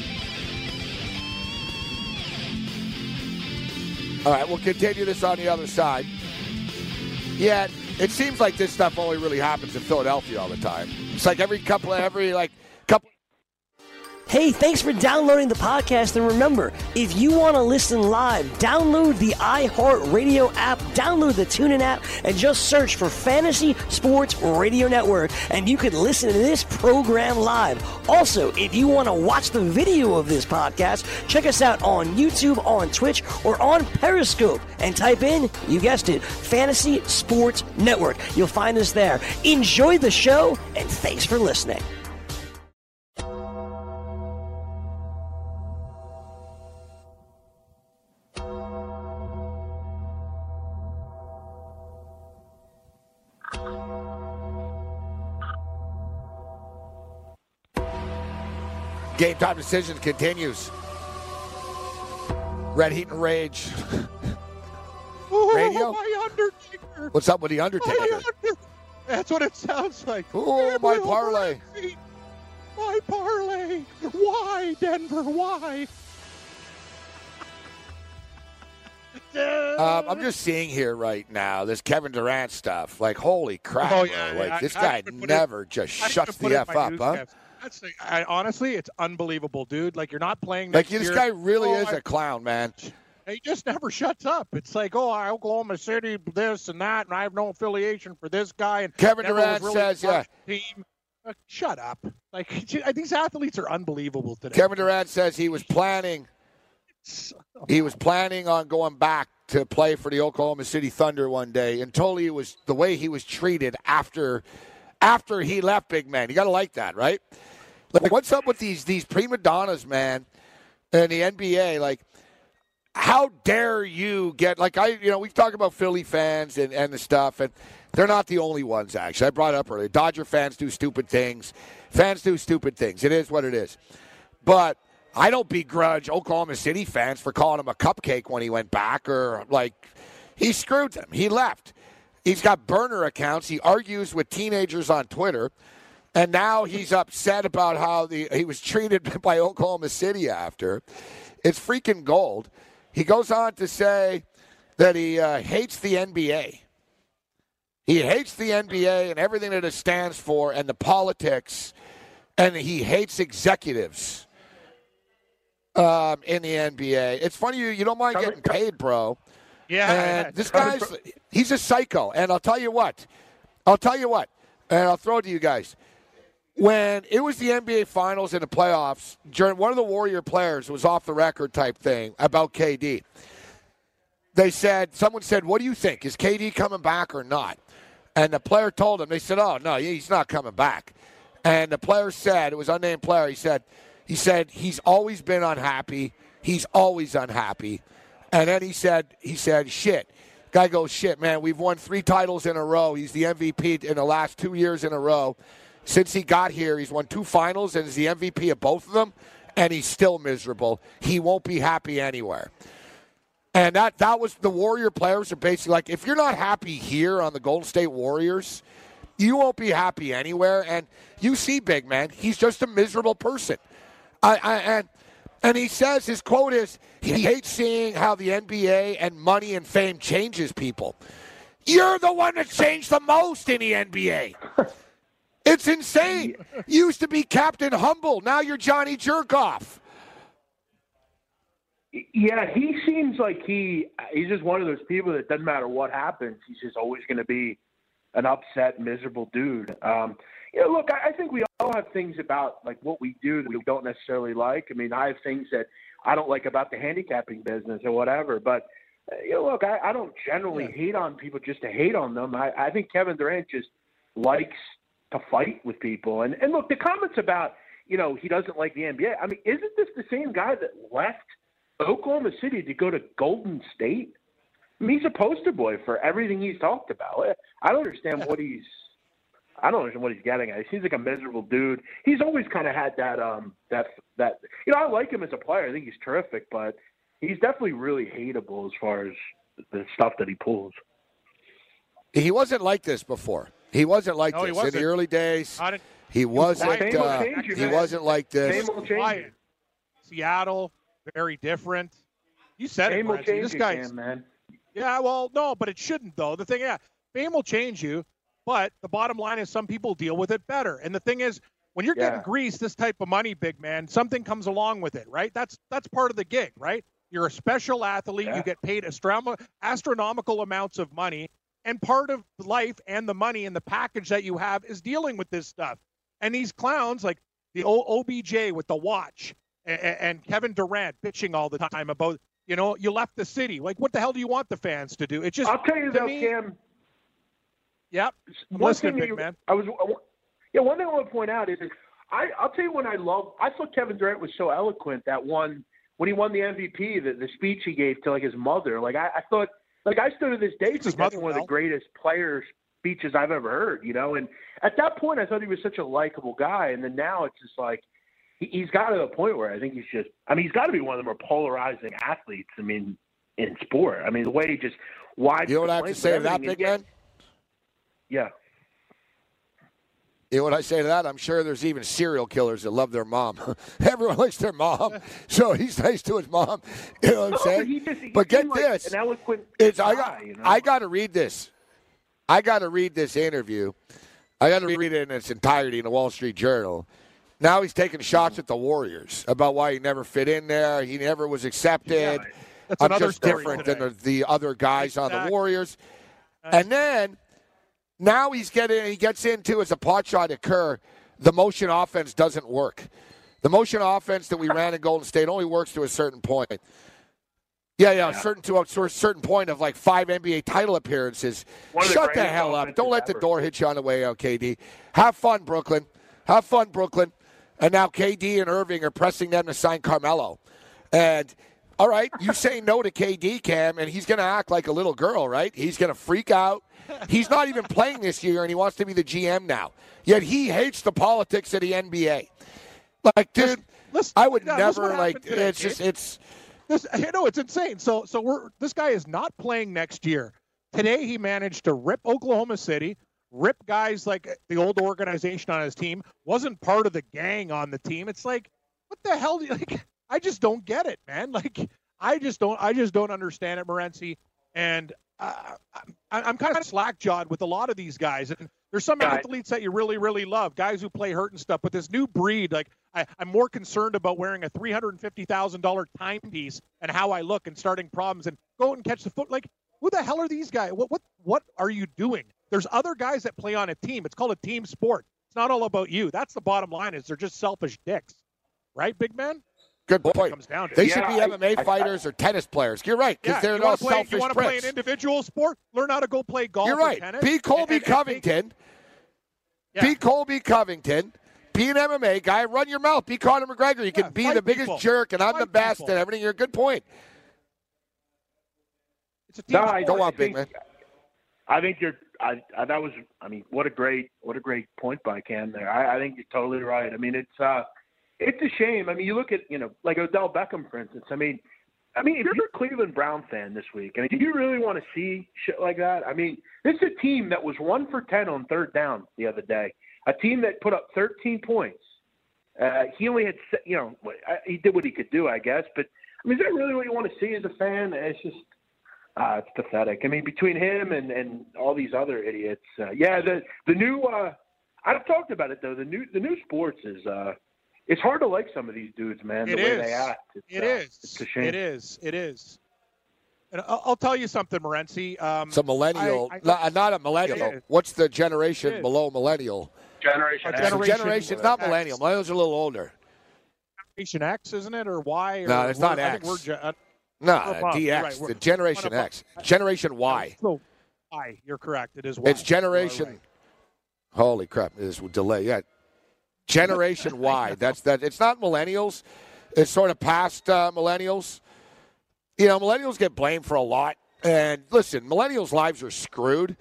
All right, we'll continue this on the other side. Yeah, it seems like this stuff only really happens in Philadelphia all the time. It's like every couple of, every, like, couple. Hey, thanks for downloading the podcast. And remember, if you want to listen live, download the iHeartRadio app, download the TuneIn app, and just search for Fantasy Sports Radio Network, and you can listen to this program live. Also, if you want to watch the video of this podcast, check us out on YouTube, on Twitch, or on Periscope, and type in, you guessed it, Fantasy Sports Network. You'll find us there. Enjoy the show, and thanks for listening. Game Time Decisions continues. Red Heat and Rage. Ooh, Radio? my Undertaker. What's up with the Undertaker? My Undertaker. That's what it sounds like. Oh, my parlay. My parlay. Why, Denver? Why? Um, I'm just seeing here right now this Kevin Durant stuff. Like, holy crap, Oh, bro. yeah, Like, yeah. this I- guy I put it- never just I shuts even put the it F in my up, huh? newscast. That's the, I, honestly, it's unbelievable, dude. Like, you're not playing Like, next this year. guy really Oh, is I- a clown, man. He just never shuts up. It's like, oh, Oklahoma City, this and that, and I have no affiliation for this guy. And Kevin never was Durant really says, part yeah. of the Team. Uh, shut up. Like, these athletes are unbelievable today. Kevin Durant says he was planning he was planning on going back to play for the Oklahoma City Thunder one day until he was the way he was treated after after he left, big man. You got to like that, right? Like, what's up with these these prima donnas, man, in the N B A? Like, how dare you get, like, I, you know, we've talked about Philly fans and, and the stuff, and they're not the only ones, actually. I brought it up earlier. Dodger fans do stupid things. Fans do stupid things. It is what it is. But I don't begrudge Oklahoma City fans for calling him a cupcake when he went back, or, like, he screwed them. He left. He's got burner accounts. He argues with teenagers on Twitter. And now he's upset about how the he was treated by Oklahoma City after. It's freaking gold. He goes on to say that he uh, hates the N B A. He hates the N B A and everything that it stands for and the politics, and he hates executives um, in the N B A. It's funny you, you don't mind getting paid, bro. Yeah. And this guy's, he's a psycho. And I'll tell you what. I'll tell you what. And I'll throw it to you guys. When it was the N B A Finals and the playoffs, during one of the Warrior players was off the record type thing about K D. They said, someone said, what do you think? Is K D coming back or not? And the player told him, they said, oh, no, he's not coming back. And the player said, it was unnamed player, he said, he said, he's always been unhappy. He's always unhappy. And then he said, he said, shit. Guy goes, shit, man, we've won three titles in a row. He's the M V P in the last two years in a row. Since he got here, he's won two finals and is the M V P of both of them, and he's still miserable. He won't be happy anywhere. And that, that was the Warrior players are basically like, if you're not happy here on the Golden State Warriors, you won't be happy anywhere. And you see, big man, he's just a miserable person. I, I, and and he says, his quote is, he hates seeing how the N B A and money and fame changes people. You're the one that changed the most in the N B A. It's insane. You used to be Captain Humble. Now you're Johnny Jerkoff. Yeah, he seems like he he's just one of those people that doesn't matter what happens, he's just always going to be an upset, miserable dude. Um, you know, look, I, I think we all have things about like what we do that we don't necessarily like. I mean, I have things that I don't like about the handicapping business or whatever. But uh, you know, look, I, I don't generally yeah. hate on people just to hate on them. I, I think Kevin Durant just likes to fight with people. And and look, the comments about, you know, he doesn't like the N B A. I mean, isn't this the same guy that left Oklahoma City to go to Golden State? I mean, he's a poster boy for everything he's talked about. I don't understand what he's I don't know what he's getting at. He seems like a miserable dude. He's always kind of had that, um, that, that, you know, I like him as a player. I think he's terrific, but he's definitely really hateable as far as the stuff that he pulls. He wasn't like this before. He wasn't like no, this he wasn't. in the early days. Not in, he wasn't. Same Uh, change you, he man. wasn't like this. Same will change you. Seattle, very different. You said Fame it, will Morency. change This you, guy's, Cam, man. Yeah, well, no, but it shouldn't, though. The thing, yeah, fame will change you, but the bottom line is some people deal with it better. And the thing is, when you're getting Yeah. greased this type of money, big man, something comes along with it, right? That's that's part of the gig, right? You're a special athlete. Yeah. You get paid astrom- astronomical amounts of money, and part of life and the money and the package that you have is dealing with this stuff. And these clowns, like the old O B J with the watch, and, and Kevin Durant bitching all the time about, you know, you left the city. Like, what the hell do you want the fans to do? It's just, I'll tell you to though, me, Cam. Yep. One Listen, thing big you, man. I was, yeah. One thing I want to point out is, I, I'll tell you when I love. I thought Kevin Durant was so eloquent that one when he won the M V P, the, the speech he gave to like his mother. Like I, I thought, like I stood to this day, His think mother that's one of well. the greatest player speeches I've ever heard. You know, and at that point, I thought he was such a likable guy, and then now it's just like he, he's got to the point where I think he's just. I mean, he's got to be one of the more polarizing athletes. I mean, in sport. I mean, the way he just wide. You know what I have to say to that, big man? Yeah. You know what I say to that? I'm sure there's even serial killers that love their mom. Everyone likes their mom, so he's nice to his mom. You know what I'm No, saying? but he just- he but get seemed like this. an eloquent It's, I guy, got, you know? I got to read this. I got to read this interview. I got to read it in its entirety in the Wall Street Journal. Now he's taking shots at the Warriors about why he never fit in there. He never was accepted. Yeah, That's I'm another just story different today. than the, the other guys on the Exactly. Warriors. And then now he's getting he gets into as a pot shot occur. The motion offense doesn't work. The motion offense that we ran in Golden State only works to a certain point. Yeah, yeah, a certain to a certain point of like five N B A title appearances. One of the Shut the greatest hell up! offenses Don't let the ever. door hit you on the way out, K D. Have fun, Brooklyn. Have fun, Brooklyn. And now K D and Irving are pressing them to sign Carmelo. And all right, you say no to K D, Cam, and he's going to act like a little girl, right? He's going to freak out. He's not even playing this year, and he wants to be the G M now. Yet he hates the politics of the N B A. Like, dude, Listen, I would yeah, listen never what like. happened today, It's just Gabe. it's. This, you know, it's insane. So, so we're this guy is not playing next year. Today, he managed to rip Oklahoma City, rip guys like the old organization on his team. Wasn't part of the gang on the team. It's like, what the hell? Do you, like, I just don't get it, man. Like, I just don't. I just don't understand it, Morency. And uh, I, I'm kind of slack-jawed with a lot of these guys. And there's some Yeah. athletes that you really, really love, guys who play hurt and stuff. But this new breed, like, I, I'm more concerned about wearing a three hundred fifty thousand dollars timepiece and how I look and starting problems and go out and catch the foot. Like, who the hell are these guys? What, what, what are you doing? There's other guys that play on a team. It's called a team sport. It's not all about you. That's the bottom line is they're just selfish dicks. Right, big man? Good What it point. comes down to. They Yeah, should be I- M M A I- fighters or tennis players. You're right, because Yeah, they're you not wanna play, selfish You want to play pricks. an individual sport? Learn how to go play golf You're or right. tennis. Be Colby and- and- and Covington. Yeah. Be Colby Covington. Be an M M A guy. Run your mouth. Be Conor McGregor. You can Yeah, be fight the biggest people. jerk, and I'm the Fight best, people. and everything. You're a good point. It's a team No, I- sport. Go on, I big think- man. I think you're. I, I that was. I mean, what a great, what a great point by Cam there. I, I think you're totally right. I mean, it's uh, it's a shame. I mean, you look at you know, like Odell Beckham, for instance. I mean, I mean, if you're a Cleveland Brown fan this week, I mean, do you really want to see shit like that? I mean, this is a team that was one for ten on third down the other day. A team that put up thirteen points. Uh, he only had, se- you know, he did what he could do, I guess. But I mean, is that really what you want to see as a fan? It's just. Uh, it's pathetic. I mean, between him and, and all these other idiots, uh, yeah. The the new uh, I've talked about it though. The new the new sports is uh, it's hard to like some of these dudes, man. The It way is. they act. It's, It uh, is. It's a shame. It is. It is. And I'll, I'll tell you something, Morency. Um, It's a millennial, I- I- not, not a millennial. It is. What's the It generation is. below millennial? Generation. A X. It's a Generation generation. It's not X. millennial. Millennials are a little older. Generation X, isn't it, or Y? Or No, it's not we're- I X. think we're ge- uh, No, above. D You're X. right. We're- The Generation one above. X. Generation Y. So, Y. You're correct. It is Y. It's generation. You are right. Holy crap! This delay. Yeah, Generation Y. That's that. It's not millennials. It's sort of past uh, millennials. You know, millennials get blamed for a lot. And listen, millennials' lives are screwed.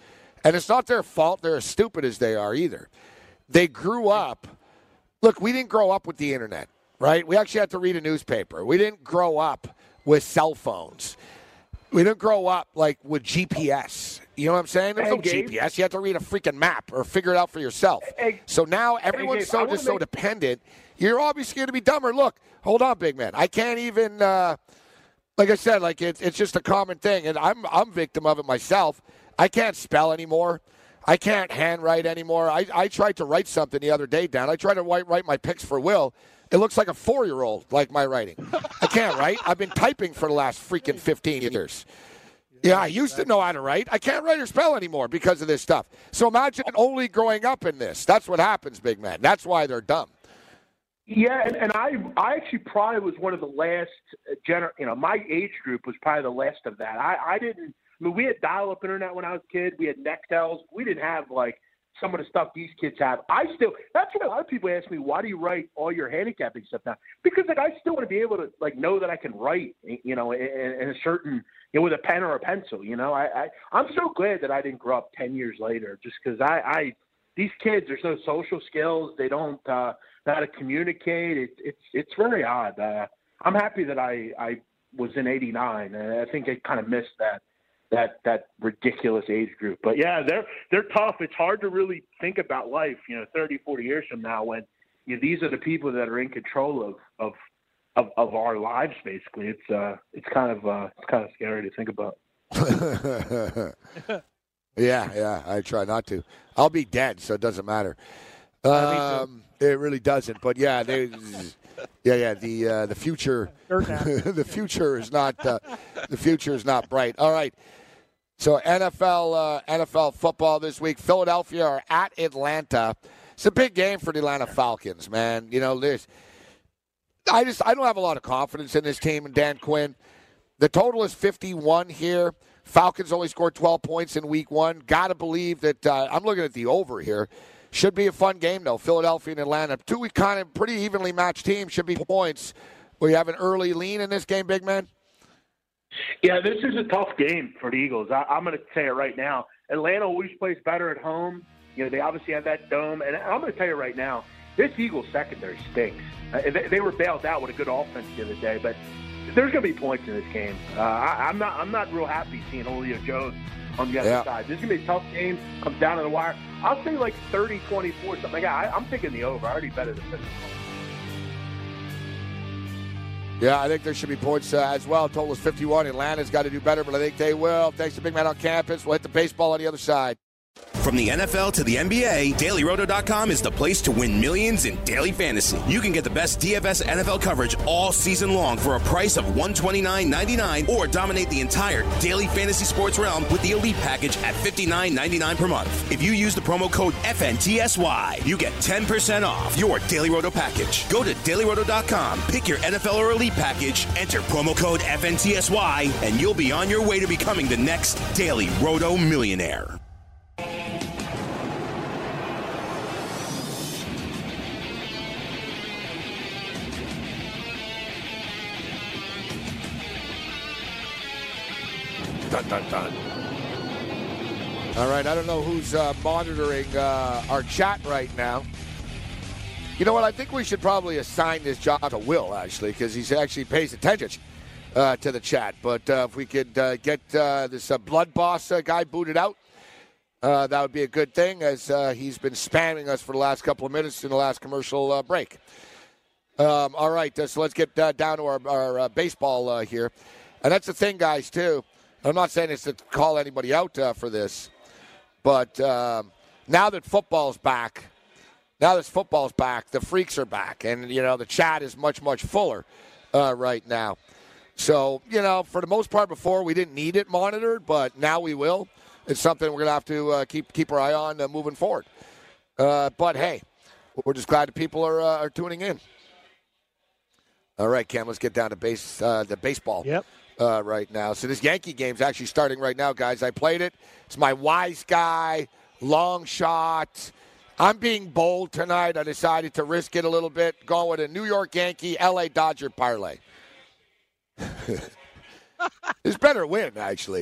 And it's not their fault. They're as stupid as they are either. They grew up. Look, we didn't grow up with the internet, right? We actually had to read a newspaper. We didn't grow up with cell phones. We didn't grow up, like, with G P S. You know what I'm saying? There's hey, no Gabe. G P S. You have to read a freaking map or figure it out for yourself. Hey, so now everyone's hey, so Gabe, just make- so dependent. You're obviously going to be dumber. Look, hold on, big man. I can't even, uh, like I said, like it's it's just a common thing, and I'm I'm victim of it myself. I can't spell anymore. I can't handwrite anymore. I, I tried to write something the other day down. I tried to write, write my picks for Will. It looks like a four-year-old, like my writing. I can't write. I've been typing for the last freaking fifteen years. Yeah, I used to know how to write. I can't write or spell anymore because of this stuff. So imagine only growing up in this. That's what happens, big man. That's why they're dumb. Yeah, and, and I I actually probably was one of the last, gener- you know, my age group was probably the last of that. I, I didn't, I mean, we had dial-up internet when I was a kid. We had Nextels. We didn't have, like, some of the stuff these kids have. I still, that's what a lot of people ask me, why do you write all your handicapping stuff now? Because, like, I still want to be able to, like, know that I can write, you know, in, in a certain, you know, with a pen or a pencil, you know. I, I, I'm so glad that I didn't grow up ten years later just because I, I, these kids, there's no social skills. They don't uh, know how to communicate. It, it's it's very odd. Uh, I'm happy that I, I was in eighty-nine, and I think I kind of missed that. that that ridiculous age group. But yeah, they're they're tough. It's hard to really think about life, you know, thirty, forty years from now when you know, these are the people that are in control of of, of, of our lives basically. It's uh it's kind of uh it's kind of scary to think about. yeah, yeah, I try not to. I'll be dead, so it doesn't matter. Um, it really doesn't. But yeah, they Yeah, yeah. The uh, the future, the future is not uh, the future is not bright. All right. So N F L uh, N F L football this week. Philadelphia are at Atlanta. It's a big game for the Atlanta Falcons, man. You know, there's. I just I don't have a lot of confidence in this team and Dan Quinn. The total is fifty-one here. Falcons only scored twelve points in week one. Got to believe that uh, I'm looking at the over here. Should be a fun game, though. Philadelphia and Atlanta. Two kind of pretty evenly matched teams. Should be points. Will you have an early lean in this game, big man? Yeah, this is a tough game for the Eagles. I, I'm going to say it right now. Atlanta always plays better at home. You know, they obviously have that dome. And I'm going to tell you right now, this Eagles secondary stinks. Uh, they, they were bailed out with a good offense the other day, but there's going to be points in this game. Uh, I, I'm not I'm not real happy seeing Julio Jones on the other yeah. side. This is going to be a tough game. Comes down to the wire. I'll say like thirty twenty-four, something like that. I, I'm thinking the over. I already bet it. Yeah, I think there should be points uh, as well. Total is fifty-one. Atlanta's got to do better, but I think they will. Thanks to Big Man on Campus. We'll hit the baseball on the other side. From the N F L to the N B A, Daily Roto dot com is the place to win millions in daily fantasy. You can get the best D F S N F L coverage all season long for a price of one hundred twenty-nine ninety-nine, or dominate the entire daily fantasy sports realm with the Elite package at fifty-nine ninety-nine per month. If you use the promo code F N T S Y, you get ten percent off your Daily Roto package. Go to Daily Roto dot com, pick your N F L or Elite package, enter promo code F N T S Y, and you'll be on your way to becoming the next Daily Roto millionaire. Dun, dun, dun. All right, I don't know who's uh, monitoring uh, our chat right now. You know what? I think we should probably assign this job to Will, actually, because he actually pays attention uh, to the chat. But uh, if we could uh, get uh, this uh, Blood Boss uh, guy booted out, uh, that would be a good thing, as uh, he's been spamming us for the last couple of minutes in the last commercial uh, break. Um, all right, uh, so let's get uh, down to our, our uh, baseball uh, here. And that's the thing, guys, too. I'm not saying it's to call anybody out uh, for this, but um, now that football's back, now that football's back, the freaks are back, and you know the chat is much much fuller uh, right now. So you know, for the most part, before we didn't need it monitored, but now we will. It's something we're gonna have to uh, keep keep our eye on uh, moving forward. Uh, but hey, we're just glad that people are uh, are tuning in. All right, Cam, let's get down to base uh, the baseball. Yep. Uh, right now. So this Yankee game's actually starting right now, guys. I played it. It's my wise guy, long shot. I'm being bold tonight. I decided to risk it a little bit, going with a New York Yankee, L A Dodger parlay. It's better win, actually.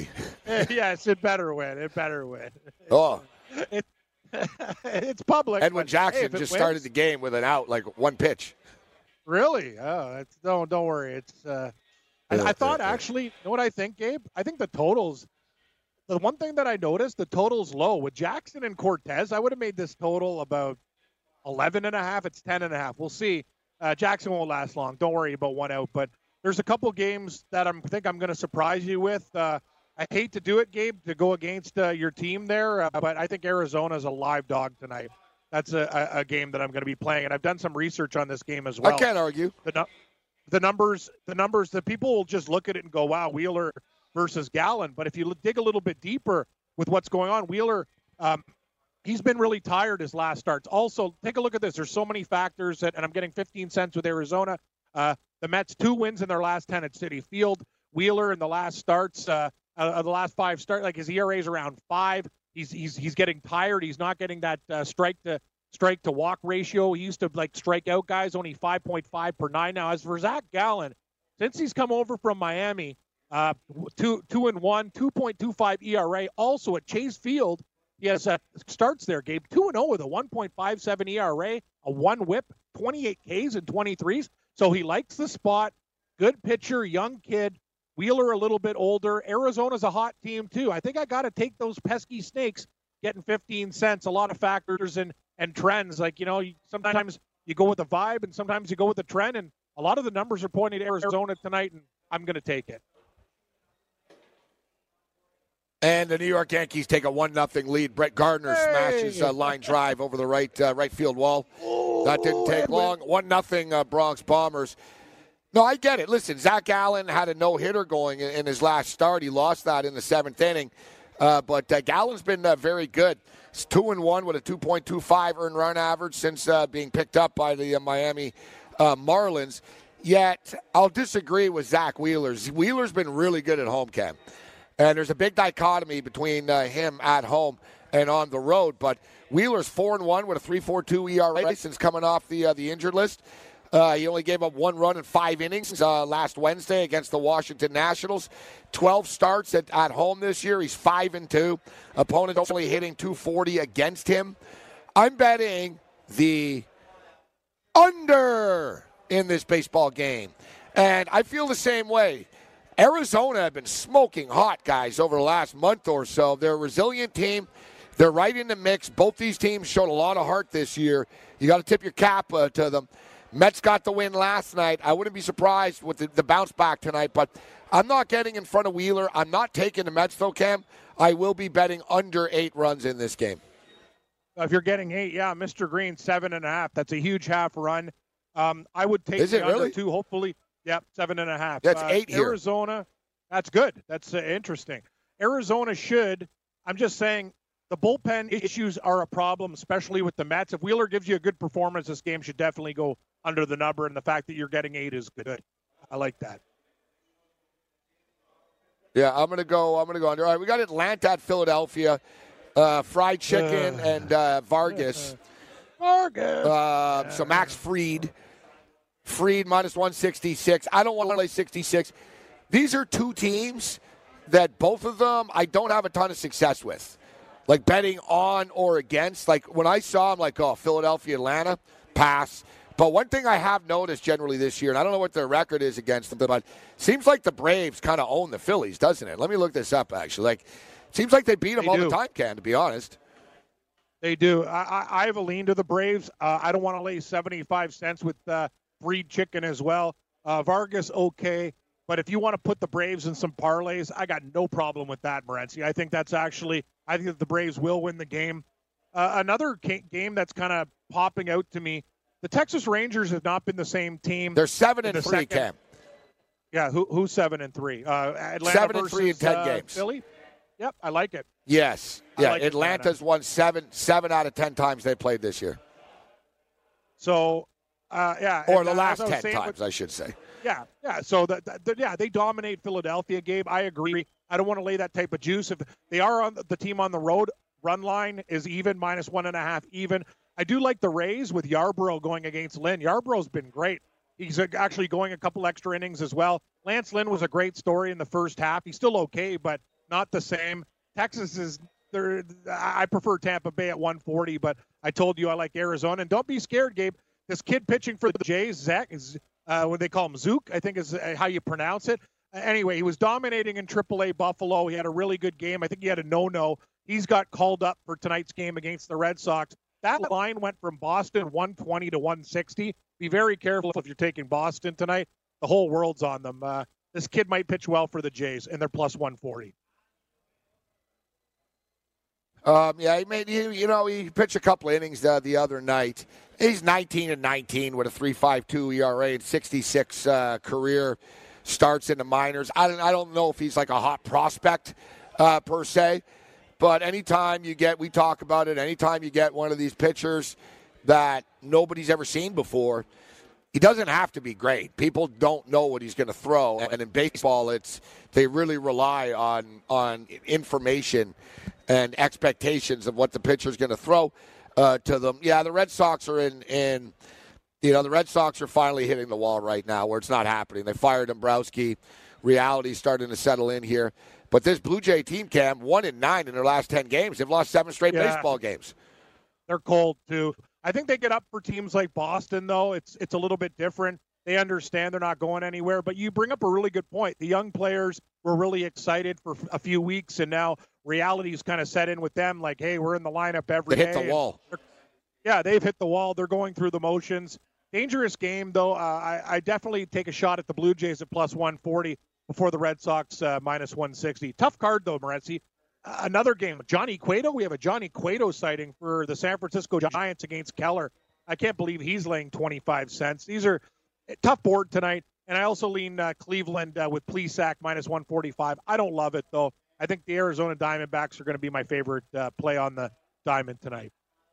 Yes, it better win. It better win. Oh. It, it's public. Edwin Jackson hey, just wins, started the game with an out, like one pitch. Really? Oh, it's, don't don't worry. It's. Uh, I, I thought actually, you know what I think, Gabe? I think the totals. The one thing that I noticed, the total's low with Jackson and Cortez. I would have made this total about eleven and a half. It's ten and a half. We'll see. Uh, Jackson won't last long. Don't worry about one out. But there's a couple games that I think I'm going to surprise you with. Uh, I hate to do it, Gabe, to go against uh, your team there, uh, but I think Arizona's a live dog tonight. That's a, a, a game that I'm going to be playing, and I've done some research on this game as well. I can't argue. The, the numbers, the numbers, the people will just look at it and go, wow, Wheeler versus Gallen. But if you dig a little bit deeper with what's going on, Wheeler, um, he's been really tired his last starts. Also, take a look at this. There's so many factors, that, and I'm getting fifteen cents with Arizona. Uh, the Mets, two wins in their last ten at Citi Field. Wheeler in the last starts, uh, uh, the last five start, like his E R A is around five. He's he's he's getting tired. He's not getting that uh, strike to strike to walk ratio. He used to like strike out guys, only five point five per nine now. As for Zach Gallen, since he's come over from Miami, uh, two two and one, two point two five E R A. Also at Chase Field, he has uh, starts there. Gabe two and zero with a one point five seven E R A, a one WHIP, twenty-eight Ks and twenty-threes. So he likes the spot. Good pitcher, young kid. Wheeler a little bit older. Arizona's a hot team too. I think I got to take those pesky Snakes, getting fifteen cents. A lot of factors and and trends. Like, you know, sometimes you go with the vibe and sometimes you go with the trend. And a lot of the numbers are pointing to Arizona tonight, and I'm going to take it. And the New York Yankees take a one nothing lead. Brett Gardner hey. smashes a line drive over the right uh, right field wall. Oh, that didn't take long. one nothing uh, Bronx Bombers. No, I get it. Listen, Zach Gallen had a no-hitter going in, in his last start. He lost that in the seventh inning. Uh, but uh, Gallen's been uh, very good. It's two and one with a two point two five earned run average since uh, being picked up by the uh, Miami uh, Marlins. Yet, I'll disagree with Zach Wheeler. Wheeler's been really good at home, Cam. And there's a big dichotomy between uh, him at home and on the road. But Wheeler's four and one with a three point four two E R A since coming off the uh, the injured list. Uh, he only gave up one run in five innings uh, last Wednesday against the Washington Nationals. twelve starts at, at home this year. He's five and two. Opponents only hitting two forty against him. I'm betting the under in this baseball game. And I feel the same way. Arizona have been smoking hot, guys, over the last month or so. They're a resilient team. They're right in the mix. Both these teams showed a lot of heart this year. You got to tip your cap uh, to them. Mets got the win last night. I wouldn't be surprised with the, the bounce back tonight, but I'm not getting in front of Wheeler. I'm not taking the Mets, though, Cam. I will be betting under eight runs in this game. If you're getting eight, yeah, Mister Green, seven and a half. That's a huge half run. Um, I would take Is the it under really? two, hopefully. Yep, seven and a half. That's uh, eight here. Arizona, that's good. That's uh, interesting. Arizona should, I'm just saying, the bullpen issues are a problem, especially with the Mets. If Wheeler gives you a good performance, this game should definitely go under the number, and the fact that you're getting eight is good. I like that. Yeah, I'm gonna go. I'm gonna go under. All right, we got Atlanta at Philadelphia. Uh, fried chicken uh, and uh, Vargas. Vargas. Uh, so Max Fried. Fried minus one sixty-six. I don't want to play sixty-six. These are two teams that both of them I don't have a ton of success with. Like betting on or against. Like when I saw them, like, oh, Philadelphia, Atlanta, pass. But one thing I have noticed generally this year, and I don't know what their record is against them, but it seems like the Braves kind of own the Phillies, doesn't it? Let me look this up, actually. Like, it seems like they beat them they all do. the time, Ken, to be honest. They do. I, I, I have a lean to the Braves. Uh, I don't want to lay seventy-five cents with uh, Fried chicken as well. Uh, Vargas, okay. But if you want to put the Braves in some parlays, I got no problem with that, Morency. I think that's actually, I think that the Braves will win the game. Uh, another ca- game that's kind of popping out to me, the Texas Rangers have not been the same team. They're seven and three, Cam. Yeah, who, who's seven and three? Uh, Atlanta seven and three in ten uh, games. Philly. Yep, I like it. Yes, yeah. Like Atlanta's Atlanta. won seven, seven out of ten times they played this year. So, uh, yeah, or and, the uh, last I ten saying, times, I should say. Yeah, yeah. So the, the, yeah, they dominate Philadelphia, Gabe. I agree. I don't want to lay that type of juice. If they are on the team on the road, run line is even, minus one and a half even. I do like the Rays with Yarbrough going against Lynn. Yarbrough's been great. He's actually going a couple extra innings as well. Lance Lynn was a great story in the first half. He's still okay, but not the same. Texas is there. I prefer Tampa Bay at one forty, but I told you I like Arizona. And don't be scared, Gabe. This kid pitching for the Jays, Zach, is uh, what they call him, Zook, I think is how you pronounce it. Anyway, he was dominating in triple A Buffalo. He had a really good game. I think he had a no-no. He's got called up for tonight's game against the Red Sox. That line went from Boston one twenty to one sixty. Be very careful if you're taking Boston tonight. The whole world's on them. Uh, this kid might pitch well for the Jays, and they're plus one forty. Um, yeah, he made you, you know he pitched a couple of innings uh, the other night. He's nineteen and nineteen with a three point five two E R A and sixty-six uh, career starts in the minors. I don't I don't know if he's like a hot prospect uh, per se, but anytime you get, we talk about it. Anytime you get one of these pitchers that nobody's ever seen before, he doesn't have to be great. People don't know what he's going to throw, and in baseball, it's they really rely on on information and expectations of what the pitcher's going to throw uh, to them. Yeah, the Red Sox are in, in, you know, the Red Sox are finally hitting the wall right now where it's not happening. They fired Dombrowski. Reality's starting to settle in here. But this Blue Jay team, Cam, one and nine in their last ten games. They've lost seven straight yeah. baseball games. They're cold, too. I think they get up for teams like Boston, though. It's it's a little bit different. They understand they're not going anywhere. But you bring up a really good point. The young players were really excited for a few weeks, and now reality's kind of set in with them. Like, hey, we're in the lineup every they day. They hit the wall. Yeah, they've hit the wall. They're going through the motions. Dangerous game, though. Uh, I, I definitely take a shot at the Blue Jays at plus one forty before the Red Sox uh, minus one sixty. Tough card, though, Morency. Uh, another game. Johnny Cueto. We have a Johnny Cueto sighting for the San Francisco Giants against Keller. I can't believe he's laying twenty-five cents. These are tough board tonight. And I also lean uh, Cleveland uh, with Plesac minus one forty-five. I don't love it, though. I think the Arizona Diamondbacks are going to be my favorite uh, play on the diamond tonight.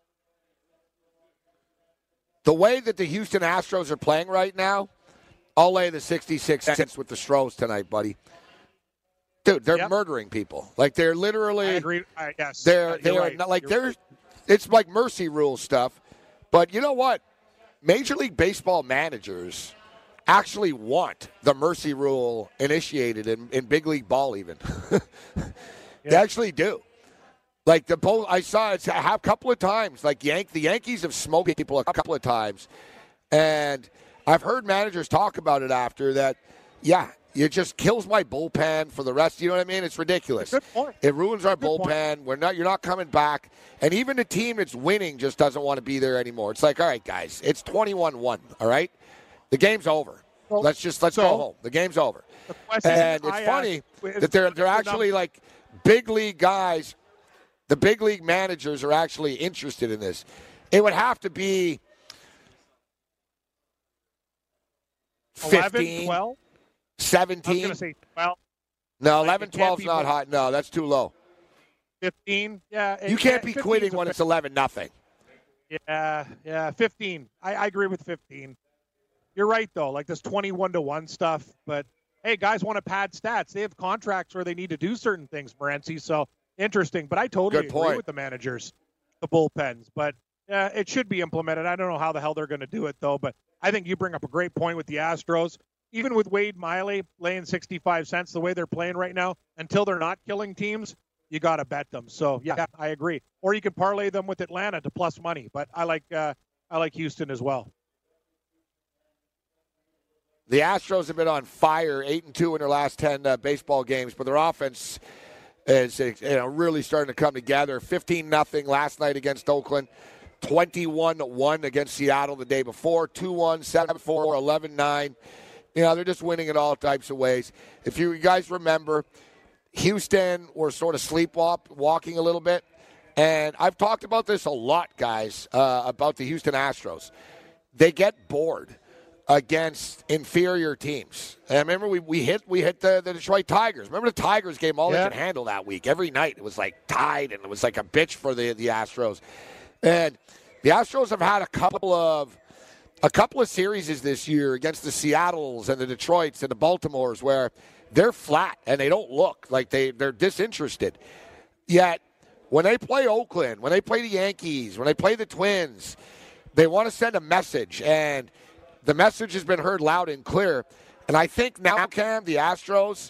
The way that the Houston Astros are playing right now, I'll lay the sixty-six cents with the Stros tonight, buddy. Dude, they're yep. murdering people. Like, they're literally. I agree. I, yes. They're, they are right. not, like, you're they're. right. It's like mercy rule stuff. But you know what? Major League Baseball managers actually want the mercy rule initiated in, in big league ball even. yeah. They actually do. Like the poll, I saw it a couple of times. Like Yank, the Yankees have smoked people a couple of times. And I've heard managers talk about it after that, yeah, it just kills my bullpen for the rest. You know what I mean? It's ridiculous. Good point. It ruins our Good bullpen. Point. We're not. You're not coming back. And even the team that's winning just doesn't want to be there anymore. It's like, all right, guys, it's twenty-one one, all right? The game's over. Well, let's just let's so, go home. The game's over. The and it's I funny asked, that they're they're actually like big league guys. The big league managers are actually interested in this. It would have to be fifteen, eleven, twelve seventeen. I was going to say twelve. No, like eleven, twelve is not hot. No, that's too low. fifteen, yeah. You can't be quitting when it's eleven nothing. Yeah, yeah, fifteen. I, I agree with fifteen. You're right, though. Like this twenty-one to one stuff. But, hey, guys want to pad stats. They have contracts where they need to do certain things, Morency. So, interesting. But I totally agree with the managers, the bullpens. But uh, it should be implemented. I don't know how the hell they're going to do it, though. But I think you bring up a great point with the Astros. Even with Wade Miley laying sixty-five cents the way they're playing right now, until they're not killing teams, you got to bet them. So, yeah, I agree. Or you could parlay them with Atlanta to plus money. But I like uh, I like Houston as well. The Astros have been on fire, eight and two in their last ten uh, baseball games, but their offense is you know, really starting to come together. fifteen nothing last night against Oakland, twenty-one one against Seattle the day before, two one, seven four, eleven nine. You know, they're just winning in all types of ways. If you guys remember, Houston were sort of sleepwalking a little bit, and I've talked about this a lot, guys, uh, about the Houston Astros. They get bored against inferior teams. And I remember we, we hit we hit the, the Detroit Tigers. Remember the Tigers game, all yeah. they could handle that week. Every night it was like tied, and it was like a bitch for the, the Astros. And the Astros have had a couple of a couple of series this year against the Seattles and the Detroits and the Baltimores where they're flat and they don't look like they, they're disinterested. Yet when they play Oakland, when they play the Yankees, when they play the Twins, they want to send a message, and the message has been heard loud and clear. And I think now, Cam, the Astros,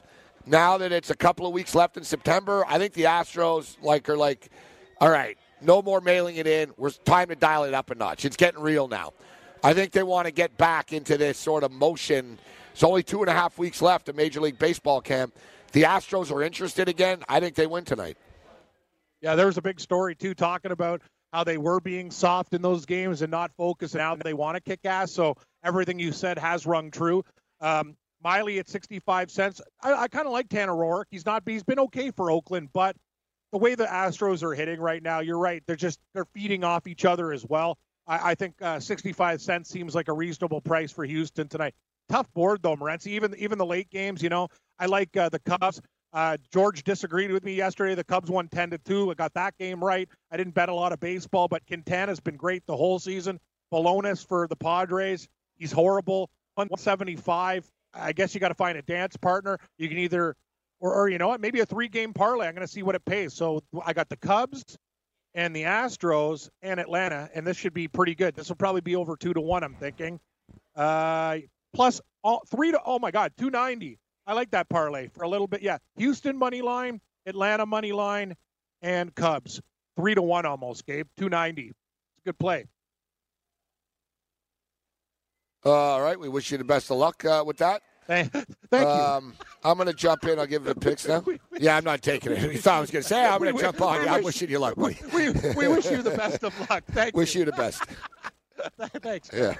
now that it's a couple of weeks left in September, I think the Astros like are like, all right, no more mailing it in. We're time to dial it up a notch. It's getting real now. I think they want to get back into this sort of motion. It's only two and a half weeks left of Major League Baseball camp. The Astros are interested again. I think they win tonight. Yeah, there was a big story, too, talking about how they were being soft in those games and not focused, and now they want to kick ass. So everything you said has rung true. Um, Miley at sixty-five cents. I, I kind of like Tanner Roark. He's not. He's been okay for Oakland, but the way the Astros are hitting right now, you're right. They're just they're feeding off each other as well. I, I think uh, sixty-five cents seems like a reasonable price for Houston tonight. Tough board though, Morency. Even even the late games, you know. I like uh, the Cubs. Uh, George disagreed with me yesterday. The Cubs won ten to two. I got that game right. I didn't bet a lot of baseball, but Quintana's been great the whole season. Bolonis for the Padres. He's horrible. one seventy-five. I guess you got to find a dance partner. You can either, or, or you know what, maybe a three-game parlay. I'm going to see what it pays. So I got the Cubs and the Astros and Atlanta, and this should be pretty good. This will probably be over two to one, I'm thinking. Uh, plus all, three to, oh my God, two ninety. I like that parlay for a little bit. Yeah, Houston money line, Atlanta money line, and Cubs. Three to one almost, Gabe. two ninety. It's a good play. All right, we wish you the best of luck uh, with that. Thank, thank um, you. I'm going to jump in. I'll give it the picks now. Yeah, I'm not taking it. You thought I was going to say, hey, I'm going to jump on. Yeah, I'm wishing you luck, buddy. We, we wish you the best of luck. Thank wish you. you the best. Thanks. Yeah.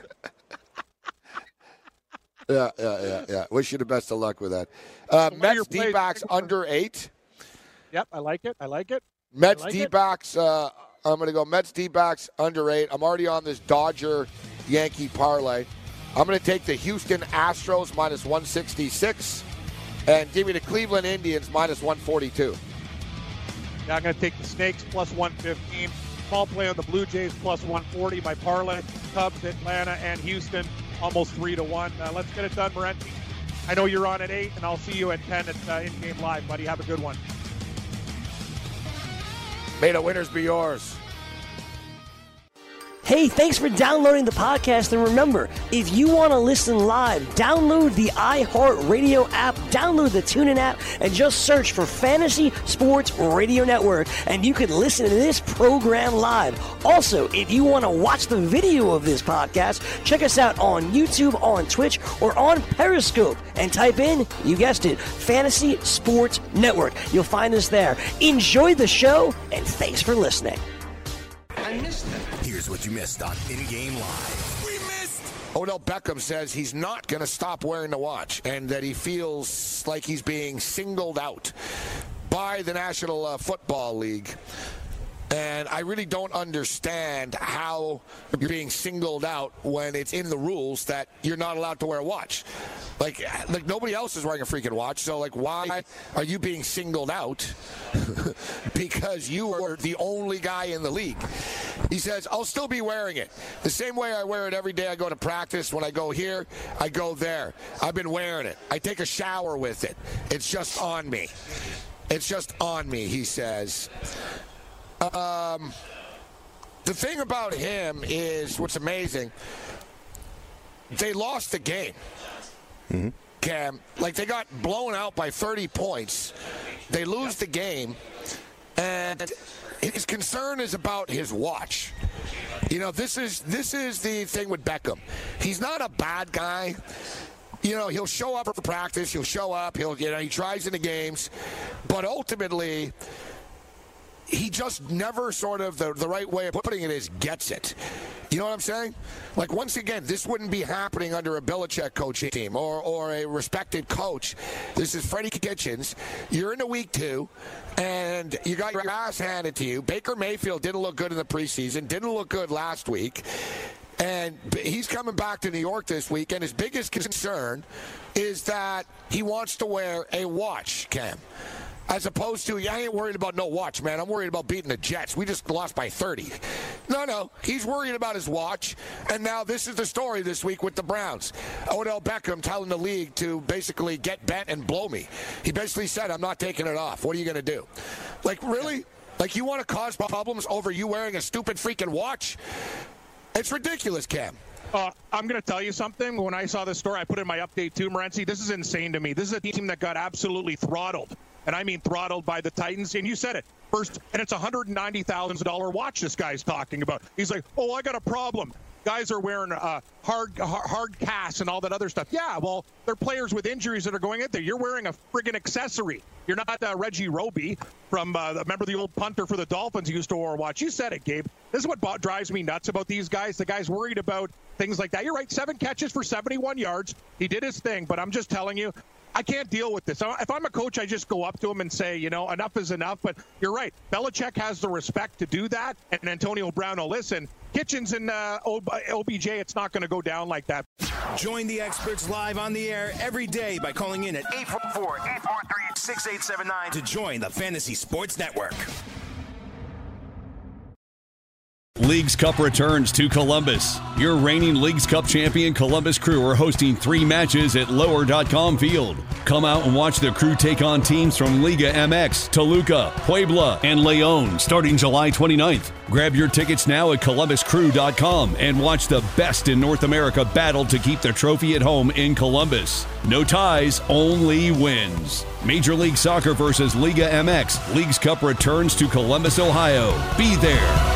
Yeah, yeah, yeah, yeah. Wish you the best of luck with that. Uh, Mets D-backs under eight. Yep, I like it. I like it. Mets like D-backs, uh, I'm going to go Mets D-backs under eight. I'm already on this Dodger-Yankee parlay. I'm going to take the Houston Astros minus one sixty-six and give me the Cleveland Indians minus one forty-two. Yeah, I'm going to take the Snakes plus one fifteen. Small play on the Blue Jays plus one forty. My parlay, Cubs, Atlanta, and Houston, almost three to one. Uh, let's get it done, Morency. I know you're on at eight, and I'll see you at ten at uh, In-Game Live, buddy. Have a good one. May the winners be yours. Hey, thanks for downloading the podcast. And remember, if you want to listen live, download the iHeartRadio app, download the TuneIn app, and just search for Fantasy Sports Radio Network, and you can listen to this program live. Also, if you want to watch the video of this podcast, check us out on YouTube, on Twitch, or on Periscope, and type in, you guessed it, Fantasy Sports Network. You'll find us there. Enjoy the show, and thanks for listening. I missed it. Here's what you missed on In-Game Live. We missed. Odell Beckham says he's not going to stop wearing the watch and that he feels like he's being singled out by the National uh, Football League. And I really don't understand how you're being singled out when it's in the rules that you're not allowed to wear a watch. Like, like nobody else is wearing a freaking watch, so, like, why are you being singled out? Because you are the only guy in the league. He says, I'll still be wearing it. The same way I wear it every day I go to practice. When I go here, I go there. I've been wearing it. I take a shower with it. It's just on me. It's just on me, he says. Um, the thing about him is what's amazing. They lost the game. Mm-hmm. Cam, like they got blown out by thirty points. They lose the game, and his concern is about his watch. You know, this is this is the thing with Beckham. He's not a bad guy. You know, he'll show up for practice. He'll show up. He'll, you know, he tries in the games, but ultimately, he just never sort of, the, the right way of putting it is, gets it. You know what I'm saying? Like, once again, this wouldn't be happening under a Belichick coaching team or, or a respected coach. This is Freddie Kitchens. You're into week two, and you got your ass handed to you. Baker Mayfield didn't look good in the preseason, didn't look good last week. And he's coming back to New York this week, and his biggest concern is that he wants to wear a watch, Cam. As opposed to, yeah, I ain't worried about no watch, man. I'm worried about beating the Jets. We just lost by thirty. No, no. He's worried about his watch. And now this is the story this week with the Browns. Odell Beckham telling the league to basically get bent and blow me. He basically said, I'm not taking it off. What are you going to do? Like, really? Like, you want to cause problems over you wearing a stupid freaking watch? It's ridiculous, Cam. Uh, I'm going to tell you something. When I saw this story, I put in my update too, Morency. This is insane to me. This is a team that got absolutely throttled. And I mean throttled by the Titans. And you said it first. And it's a one hundred ninety thousand dollars watch this guy's talking about. He's like, oh, I got a problem. Guys are wearing uh, hard hard casts and all that other stuff. Yeah, well, they're players with injuries that are going out there. You're wearing a friggin' accessory. You're not uh, Reggie Roby from, uh, remember the old punter for the Dolphins who used to wear a watch. You said it, Gabe. This is what b- drives me nuts about these guys. The guy's worried about things like that. You're right, seven catches for seventy-one yards. He did his thing, but I'm just telling you, I can't deal with this. If I'm a coach, I just go up to him and say, you know, enough is enough. But you're right. Belichick has the respect to do that, and Antonio Brown will listen. Kitchens and uh, O B J, it's not going to go down like that. Join the experts live on the air every day by calling in at eight four four, eight four three, six eight seven nine to join the Fantasy Sports Network. Leagues Cup returns to Columbus. Your reigning Leagues Cup champion Columbus Crew are hosting three matches at lower dot com field. Come out and watch the Crew take on teams from Liga M X, Toluca, Puebla, and Leon starting July twenty-ninth. Grab your tickets now at columbus crew dot com and watch the best in North America battle to keep the trophy at home in Columbus. No ties, only wins. Major League Soccer versus Liga M X. Leagues Cup returns to Columbus, Ohio. Be there.